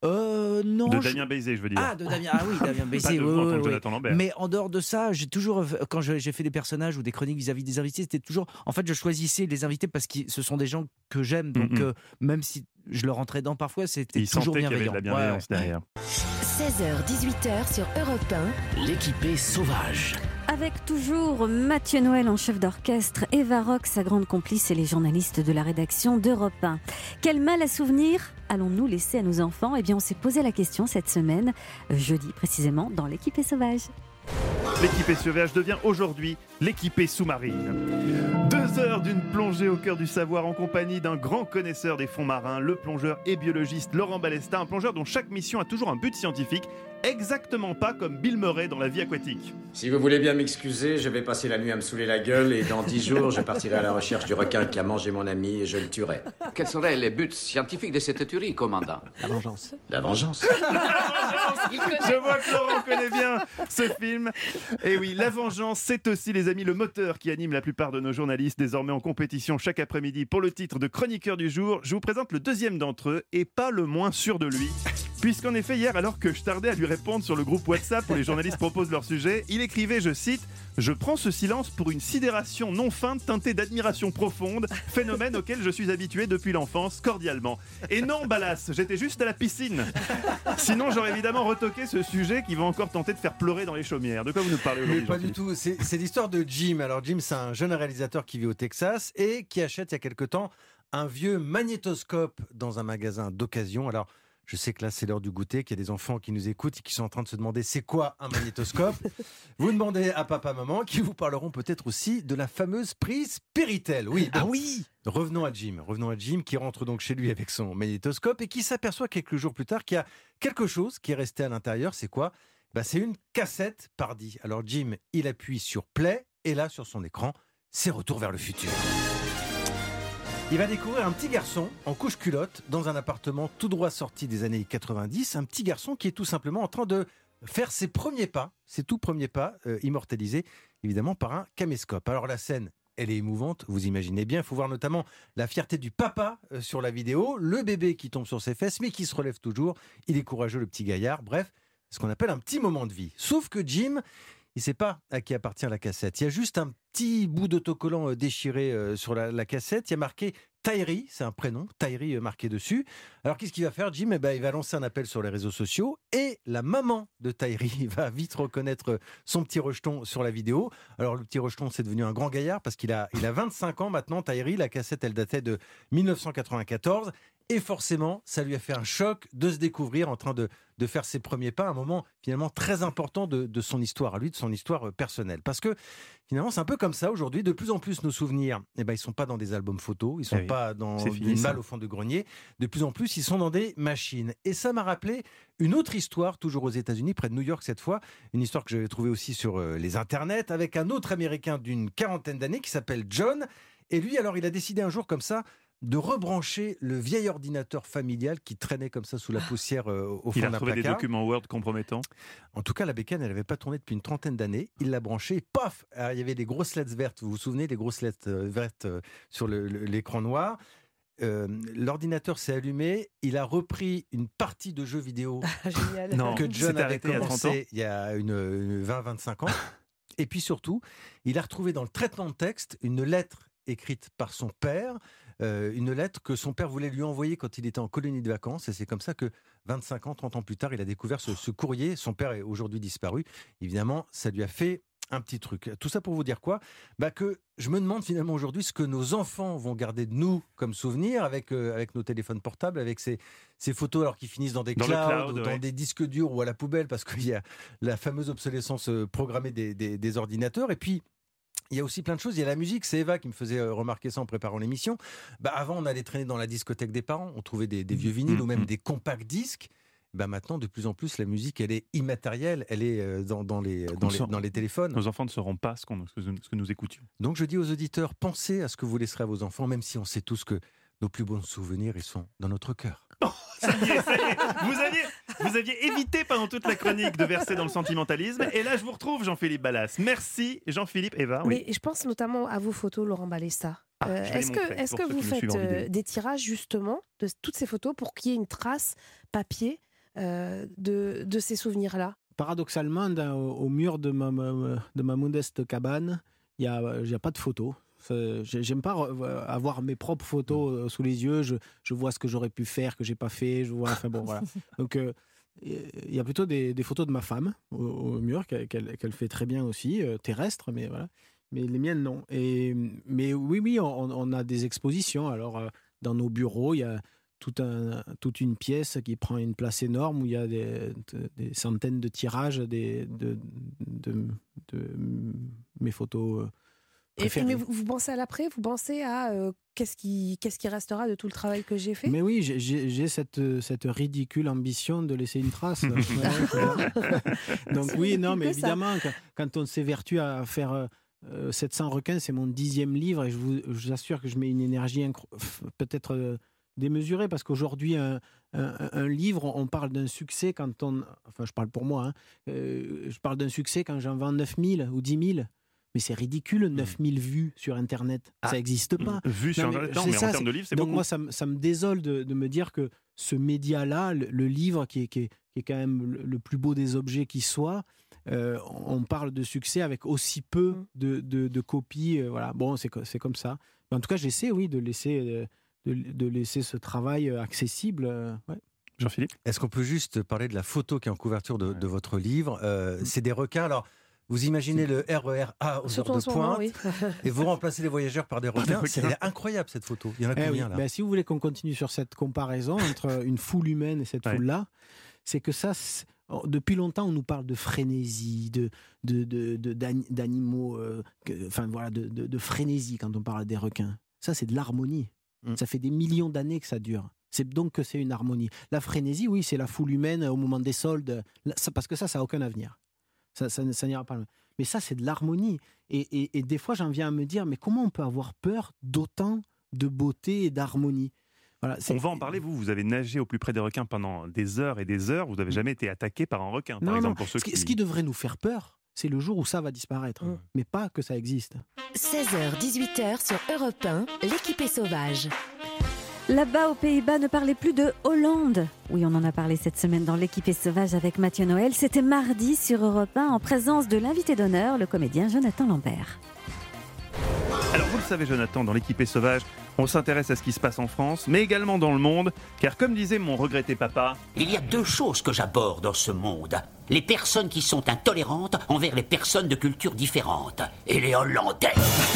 Euh, non. De je- Damien Bézé, je veux dire. Ah, de Damien, ah oui, Damien Bézé. Pas de oui, vous en tant oui, que oui. Jonathan Lambert. Mais en dehors de ça, j'ai toujours, quand je- j'ai fait des personnages ou des chroniques vis-à-vis des invités, c'était toujours. En fait, je choisissais les invités parce que ce sont des gens que j'aime. Donc, Mhm. euh, même si je leur rentrais dedans parfois, c'était Il toujours sentait qu'il y avait bienveillant. de la bienveillance Ouais, ouais. derrière. seize heures dix-huit heures sur Europe un. L'équipée sauvage. Avec toujours Mathieu Noël en chef d'orchestre, Eva Rock, sa grande complice, et les journalistes de la rédaction d'Europe un. Quel mal à souvenir allons-nous laisser à nos enfants ? Eh bien, on s'est posé la question cette semaine, euh, jeudi précisément, dans l'équipée sauvage. L'équipée sauvage devient aujourd'hui l'équipée sous-marine. Deux heures d'une plongée au cœur du savoir en compagnie d'un grand connaisseur des fonds marins, le plongeur et biologiste Laurent Balesta, un plongeur dont chaque mission a toujours un but scientifique, exactement pas comme Bill Murray dans La vie aquatique. Si vous voulez bien m'excuser, je vais passer la nuit à me saouler la gueule et dans dix jours, je partirai à la recherche du requin qui a mangé mon ami et je le tuerai. Quels seraient les buts scientifiques de cette tuerie, commandant? La vengeance. La vengeance. Je vois que Laurent connaît bien ce film. Et oui, La Vengeance, c'est aussi, les amis, le moteur qui anime la plupart de nos journalistes, désormais en compétition chaque après-midi pour le titre de chroniqueur du jour. Je vous présente le deuxième d'entre eux, et pas le moins sûr de lui. Puisqu'en effet, hier, alors que je tardais à lui répondre sur le groupe WhatsApp où les journalistes proposent leur sujet, il écrivait, je cite, « Je prends ce silence pour une sidération non feinte teintée d'admiration profonde, phénomène auquel je suis habitué depuis l'enfance, cordialement. » Et non, Balas, j'étais juste à la piscine. Sinon, j'aurais évidemment retoqué ce sujet qui va encore tenter de faire pleurer dans les chaumières. De quoi vous nous parlez Mais aujourd'hui, pas du Jean-Philippe ? tout. C'est c'est l'histoire de Jim. Alors Jim, c'est un jeune réalisateur qui vit au Texas et qui achète il y a quelque temps un vieux magnétoscope dans un magasin d'occasion. Alors je sais que là c'est l'heure du goûter, qu'il y a des enfants qui nous écoutent et qui sont en train de se demander c'est quoi un magnétoscope. Vous demandez à papa, maman, qui vous parleront peut-être aussi de la fameuse prise Péritel. Oui, Ah donc, oui. Revenons à Jim. Revenons à Jim qui rentre donc chez lui avec son magnétoscope et qui s'aperçoit quelques jours plus tard qu'il y a quelque chose qui est resté à l'intérieur. C'est quoi ? Bah, c'est une cassette, pardi. Alors Jim, il appuie sur play et là, sur son écran, c'est Retour vers le futur. Il va découvrir un petit garçon en couche culotte dans un appartement tout droit sorti des années quatre-vingt-dix. Un petit garçon qui est tout simplement en train de faire ses premiers pas, ses tout premiers pas, euh, immortalisés évidemment par un caméscope. Alors la scène, elle est émouvante, vous imaginez bien. Il faut voir notamment la fierté du papa euh, sur la vidéo, le bébé qui tombe sur ses fesses mais qui se relève toujours. Il est courageux, le petit gaillard. Bref, ce qu'on appelle un petit moment de vie. Sauf que Jim, il ne sait pas à qui appartient la cassette. Il y a juste un petit bout d'autocollant euh, déchiré euh, sur la, la cassette. Il y a marqué Tyree, c'est un prénom, Tyree euh, marqué dessus. Alors qu'est-ce qu'il va faire, Jim ? Eh ben, il va lancer un appel sur les réseaux sociaux et la maman de Tyree va vite reconnaître son petit rejeton sur la vidéo. Alors le petit rejeton, c'est devenu un grand gaillard parce qu'il a, il a vingt-cinq ans maintenant, Tyree. La cassette, elle datait de dix-neuf cent quatre-vingt-quatorze. Et forcément, ça lui a fait un choc de se découvrir en train de, de faire ses premiers pas, un moment finalement très important de, de son histoire, à lui, de son histoire personnelle. Parce que finalement, c'est un peu comme ça aujourd'hui. De plus en plus, nos souvenirs, eh ben, ils ne sont pas dans des albums photos, ils ne sont Eh oui, pas dans c'est fini, une ça. malle au fond de grenier. De plus en plus, ils sont dans des machines. Et ça m'a rappelé une autre histoire, toujours aux États-Unis, près de New York cette fois. Une histoire que j'avais trouvée aussi sur euh, les internets, avec un autre Américain d'une quarantaine d'années qui s'appelle John. Et lui, alors, il a décidé un jour comme ça de rebrancher le vieil ordinateur familial qui traînait comme ça sous la poussière euh, au fond Il a d'un trouvé des placard. documents Word compromettants. En tout cas, la bécane, elle n'avait pas tourné depuis une trentaine d'années. Il l'a branché, et paf, alors, il y avait des grosses lettres vertes. Vous vous souvenez, des grosses lettres euh, vertes euh, sur le- le- l'écran noir. Euh, L'ordinateur s'est allumé. Il a repris une partie de jeux vidéo Génial. Non, que il John s'est avait arrêté il y a trente ans. commencé il y a une, une vingt à vingt-cinq ans. Et puis surtout, il a retrouvé dans le traitement de texte une lettre écrite par son père, euh, une lettre que son père voulait lui envoyer quand il était en colonie de vacances. Et c'est comme ça que vingt-cinq ans, trente ans plus tard, il a découvert ce, ce courrier. Son père est aujourd'hui disparu. Évidemment, ça lui a fait un petit truc. Tout ça pour vous dire quoi ? Bah que je me demande finalement aujourd'hui ce que nos enfants vont garder de nous comme souvenir avec, euh, avec nos téléphones portables, avec ces, ces photos alors qui finissent dans des Dans le clouds, cloud, ou dans ouais. des disques durs ou à la poubelle parce qu'il y a la fameuse obsolescence euh, programmée des, des, des ordinateurs. Et puis, il y a aussi plein de choses. Il y a la musique. C'est Eva qui me faisait euh, remarquer ça en préparant l'émission. Bah, avant, on allait traîner dans la discothèque des parents. On trouvait des, des vieux vinyles Mmh, ou même mmh. des compacts disques. Bah, maintenant, de plus en plus, la musique, elle est immatérielle. Elle est euh, dans, dans, les, dans, les, sent- dans les téléphones. Nos enfants ne sauront pas ce, qu'on- ce que, ce que nous écoutions. Donc, je dis aux auditeurs, pensez à ce que vous laisserez à vos enfants, même si on sait tous que nos plus bons souvenirs, ils sont dans notre cœur. Ça y est, ça y est. Vous aviez, vous aviez évité pendant toute la chronique de verser dans le sentimentalisme. Et là, je vous retrouve, Jean-Philippe Ballas. Merci, Jean-Philippe. Eva, oui. Mais je pense notamment à vos photos, Laurent Balesta. Ah, Euh, je vais les est-ce que, montrer est-ce pour que ceux vous qui nous faites suivent en euh, vidéo. des tirages justement de toutes ces photos pour qu'il y ait une trace papier euh, de, de ces souvenirs-là? Paradoxalement, dans, au, au mur de ma, ma, de ma modeste cabane, il n'y a, a pas de photos. J'aime pas avoir mes propres photos sous les yeux. Je, je vois ce que j'aurais pu faire, que j'ai pas fait. Je vois, enfin bon, voilà. Donc, il euh, y a plutôt des, des photos de ma femme au, au mur qu'elle qu'elle fait très bien aussi, euh, terrestre, mais voilà. Mais les miennes non. Et mais oui, oui, on, on a des expositions. Alors, euh, dans nos bureaux, il y a Tout un, toute une pièce qui prend une place énorme où il y a des, des centaines de tirages des, de, de, de, de mes photos préférées. Et, mais vous, vous pensez à l'après? Vous pensez à euh, qu'est-ce qui, qu'est-ce qui restera de tout le travail que j'ai fait? Mais oui, j'ai cette, cette ridicule ambition de laisser une trace. Donc oui, non, mais évidemment, quand, quand on s'évertue à faire... Euh, sept cents requins, c'est mon dixième livre et je vous, je vous assure que je mets une énergie peut-être... Euh, démesuré, parce qu'aujourd'hui, un, un, un livre, on parle d'un succès quand on... Enfin, je parle pour moi, hein, euh, je parle d'un succès quand j'en vends neuf mille ou dix mille. Mais c'est ridicule, neuf mille vues sur Internet. Ah, ça n'existe pas. Vues sur Internet, non, mais ça, en termes de livres, c'est beaucoup. Donc moi, ça, ça me désole de, de me dire que ce média-là, le, le livre, qui est, qui, est, qui est quand même le, le plus beau des objets qui soit, euh, on parle de succès avec aussi peu de, de, de copies. Euh, voilà. Bon, c'est comme ça. Mais en tout cas, j'essaie, oui, de laisser... Euh, De, de laisser ce travail accessible. Euh, ouais. Jean-Philippe ? Est-ce qu'on peut juste parler de la photo qui est en couverture de, de votre livre ? euh, C'est des requins. Alors, vous imaginez le R E R A aux heures de pointe, oui. Et vous remplacez les voyageurs par des requins. C'est incroyable cette photo. Il y en a eh combien oui. là ? Ben, si vous voulez qu'on continue sur cette comparaison entre une foule humaine et cette ouais. foule-là, c'est que ça... Depuis longtemps, on nous parle de frénésie, de, de, de, de, d'animaux, euh, que, enfin voilà, de, de, de frénésie quand on parle des requins. Ça, c'est de l'harmonie. Ça fait des millions d'années que ça dure. C'est donc que c'est une harmonie. La frénésie, oui, c'est la foule humaine au moment des soldes, parce que ça, ça n'a aucun avenir. Ça, ça, ça n'ira pas. Mais ça, c'est de l'harmonie. Et, et, et des fois, j'en viens à me dire, mais comment on peut avoir peur d'autant de beauté et d'harmonie ? Voilà, on va en parler, vous, vous avez nagé au plus près des requins pendant des heures et des heures, vous n'avez jamais été attaqué par un requin, par non, exemple, non. pour ceux ce, qui, qui... ce qui devrait nous faire peur, c'est le jour où ça va disparaître, mmh. mais pas que ça existe. seize heures, dix-huit heures sur Europe un, l'équipée sauvage. Là-bas, aux Pays-Bas, ne parlez plus de Hollande. Oui, on en a parlé cette semaine dans l'équipée sauvage avec Mathieu Noël. C'était mardi sur Europe un, en présence de l'invité d'honneur, le comédien Jonathan Lambert. Alors, vous le savez, Jonathan, dans l'équipée sauvage, on s'intéresse à ce qui se passe en France, mais également dans le monde, car comme disait mon regretté papa... Il y a deux choses que j'aborde dans ce monde. Les personnes qui sont intolérantes envers les personnes de cultures différentes. Et les Hollandais.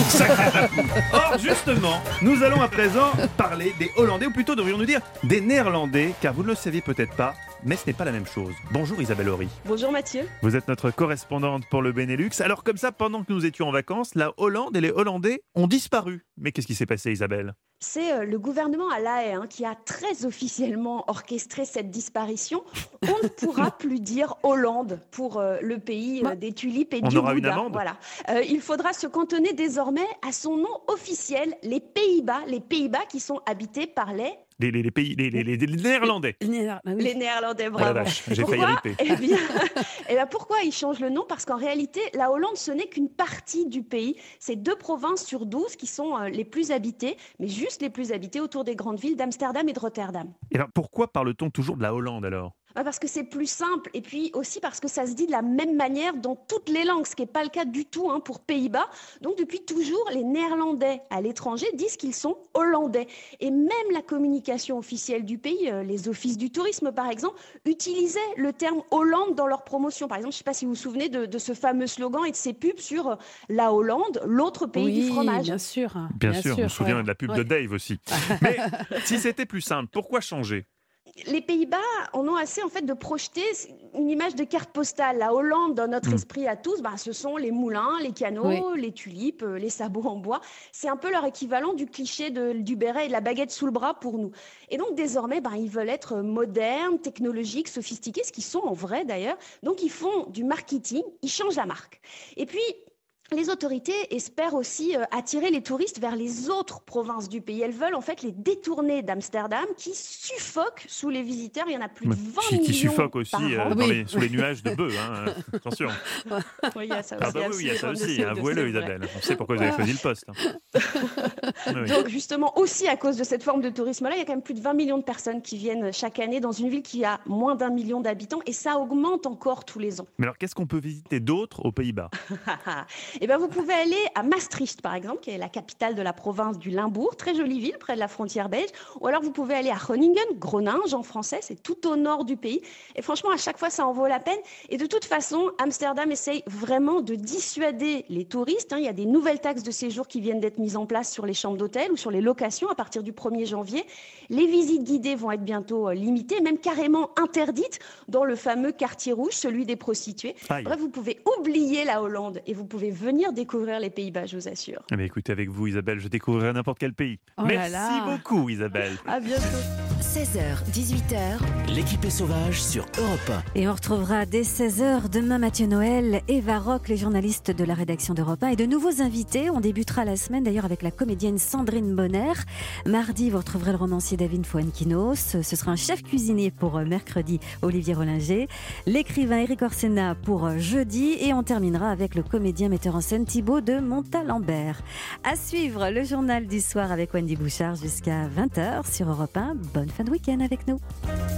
Or, justement, nous allons à présent parler des Hollandais, ou plutôt devrions-nous dire des Néerlandais, car vous ne le saviez peut-être pas, mais ce n'est pas la même chose. Bonjour Isabelle Horry. Bonjour Mathieu. Vous êtes notre correspondante pour le Benelux. Alors comme ça, pendant que nous étions en vacances, la Hollande et les Hollandais ont disparu. Mais qu'est-ce qui s'est passé, Isabelle ? C'est euh, le gouvernement à La Haye hein, qui a très officiellement orchestré cette disparition. On ne pourra plus dire Hollande pour euh, le pays euh, des tulipes et on du aura Bouddha. Une amende. Voilà. Euh, il faudra se cantonner désormais à son nom officiel, les Pays-Bas, les Pays-Bas qui sont habités par les Les, les, les, pays, les, les, les, les Néerlandais. Les, Néer... les Néerlandais, bravo. Oh la vache, j'ai failli ripper. Eh bien, eh bien, pourquoi ils changent le nom ? Parce qu'en réalité, la Hollande, ce n'est qu'une partie du pays. C'est deux provinces sur douze qui sont euh, les plus habitées, mais juste les plus habitées autour des grandes villes d'Amsterdam et de Rotterdam. Et alors, pourquoi parle-t-on toujours de la Hollande alors ? Parce que c'est plus simple et puis aussi parce que ça se dit de la même manière dans toutes les langues, ce qui n'est pas le cas du tout hein, pour Pays-Bas. Donc depuis toujours, les Néerlandais à l'étranger disent qu'ils sont Hollandais. Et même la communication officielle du pays, euh, les offices du tourisme par exemple, utilisaient le terme Hollande dans leur promotion. Par exemple, je ne sais pas si vous vous souvenez de, de ce fameux slogan et de ces pubs sur euh, la Hollande, l'autre pays oui, du fromage. Bien sûr. Bien, bien sûr, sûr, on se souvient ouais. de la pub ouais. de Dave aussi. Mais si c'était plus simple, pourquoi changer ? Les Pays-Bas en ont assez en fait de projeter une image de carte postale. La Hollande, dans notre mmh. esprit à tous, bah, ce sont les moulins, les canaux, oui. les tulipes, les sabots en bois. C'est un peu leur équivalent du cliché de, du béret et de la baguette sous le bras pour nous. Et donc désormais, bah, ils veulent être modernes, technologiques, sophistiqués, ce qu'ils sont en vrai d'ailleurs. Donc ils font du marketing, ils changent la marque. Et puis, les autorités espèrent aussi euh, attirer les touristes vers les autres provinces du pays. Elles veulent en fait les détourner d'Amsterdam, qui suffoque sous les visiteurs. Il y en a plus de vingt Qui, millions qui suffoque aussi par euh, an. dans Oui. les- sous les nuages de bœufs. Hein. Attention. Oui, il y a ça Ah aussi. bah oui, il y a ça aussi. Avouez-le, Isabelle. On sait pourquoi vous avez choisi le poste. hein. Oui, oui. Donc justement, aussi à cause de cette forme de tourisme-là, il y a quand même plus de vingt millions de personnes qui viennent chaque année dans une ville qui a moins d'un million d'habitants, et ça augmente encore tous les ans. Mais alors, qu'est-ce qu'on peut visiter d'autre aux Pays-Bas? Et ben vous pouvez aller à Maastricht, par exemple, qui est la capitale de la province du Limbourg, très jolie ville près de la frontière belge. Ou alors vous pouvez aller à Groningen, Groninge en français, c'est tout au nord du pays. Et franchement, à chaque fois, ça en vaut la peine. Et de toute façon, Amsterdam essaye vraiment de dissuader les touristes. hein. Il y a des nouvelles taxes de séjour qui viennent d'être mises en place sur les chambres d'hôtel ou sur les locations à partir du premier janvier. Les visites guidées vont être bientôt euh, limitées, même carrément interdites dans le fameux quartier rouge, celui des prostituées. Aïe. Bref, vous pouvez oublier la Hollande et vous pouvez venir découvrir les Pays-Bas, je vous assure. Eh bien, écoutez, avec vous, Isabelle, je découvrirai n'importe quel pays. Oh là Merci là. beaucoup, Isabelle. À bientôt. seize heures, dix-huit heures. L'équipée sauvage sur Europe un. Et on retrouvera dès seize heures demain Mathieu Noël, Eva Rock, les journalistes de la rédaction d'Europe un, et de nouveaux invités. On débutera la semaine d'ailleurs avec la comédienne Sandrine Bonner. Mardi, vous retrouverez le romancier David Fuenquinos. Ce sera un chef cuisinier pour mercredi, Olivier Rollinger. L'écrivain Eric Orsena pour jeudi. Et on terminera avec le comédien metteur en scène Thibaut de Montalembert. À suivre le journal du soir avec Wendy Bouchard jusqu'à vingt heures sur Europe un. Bonne fin de week-end avec nous.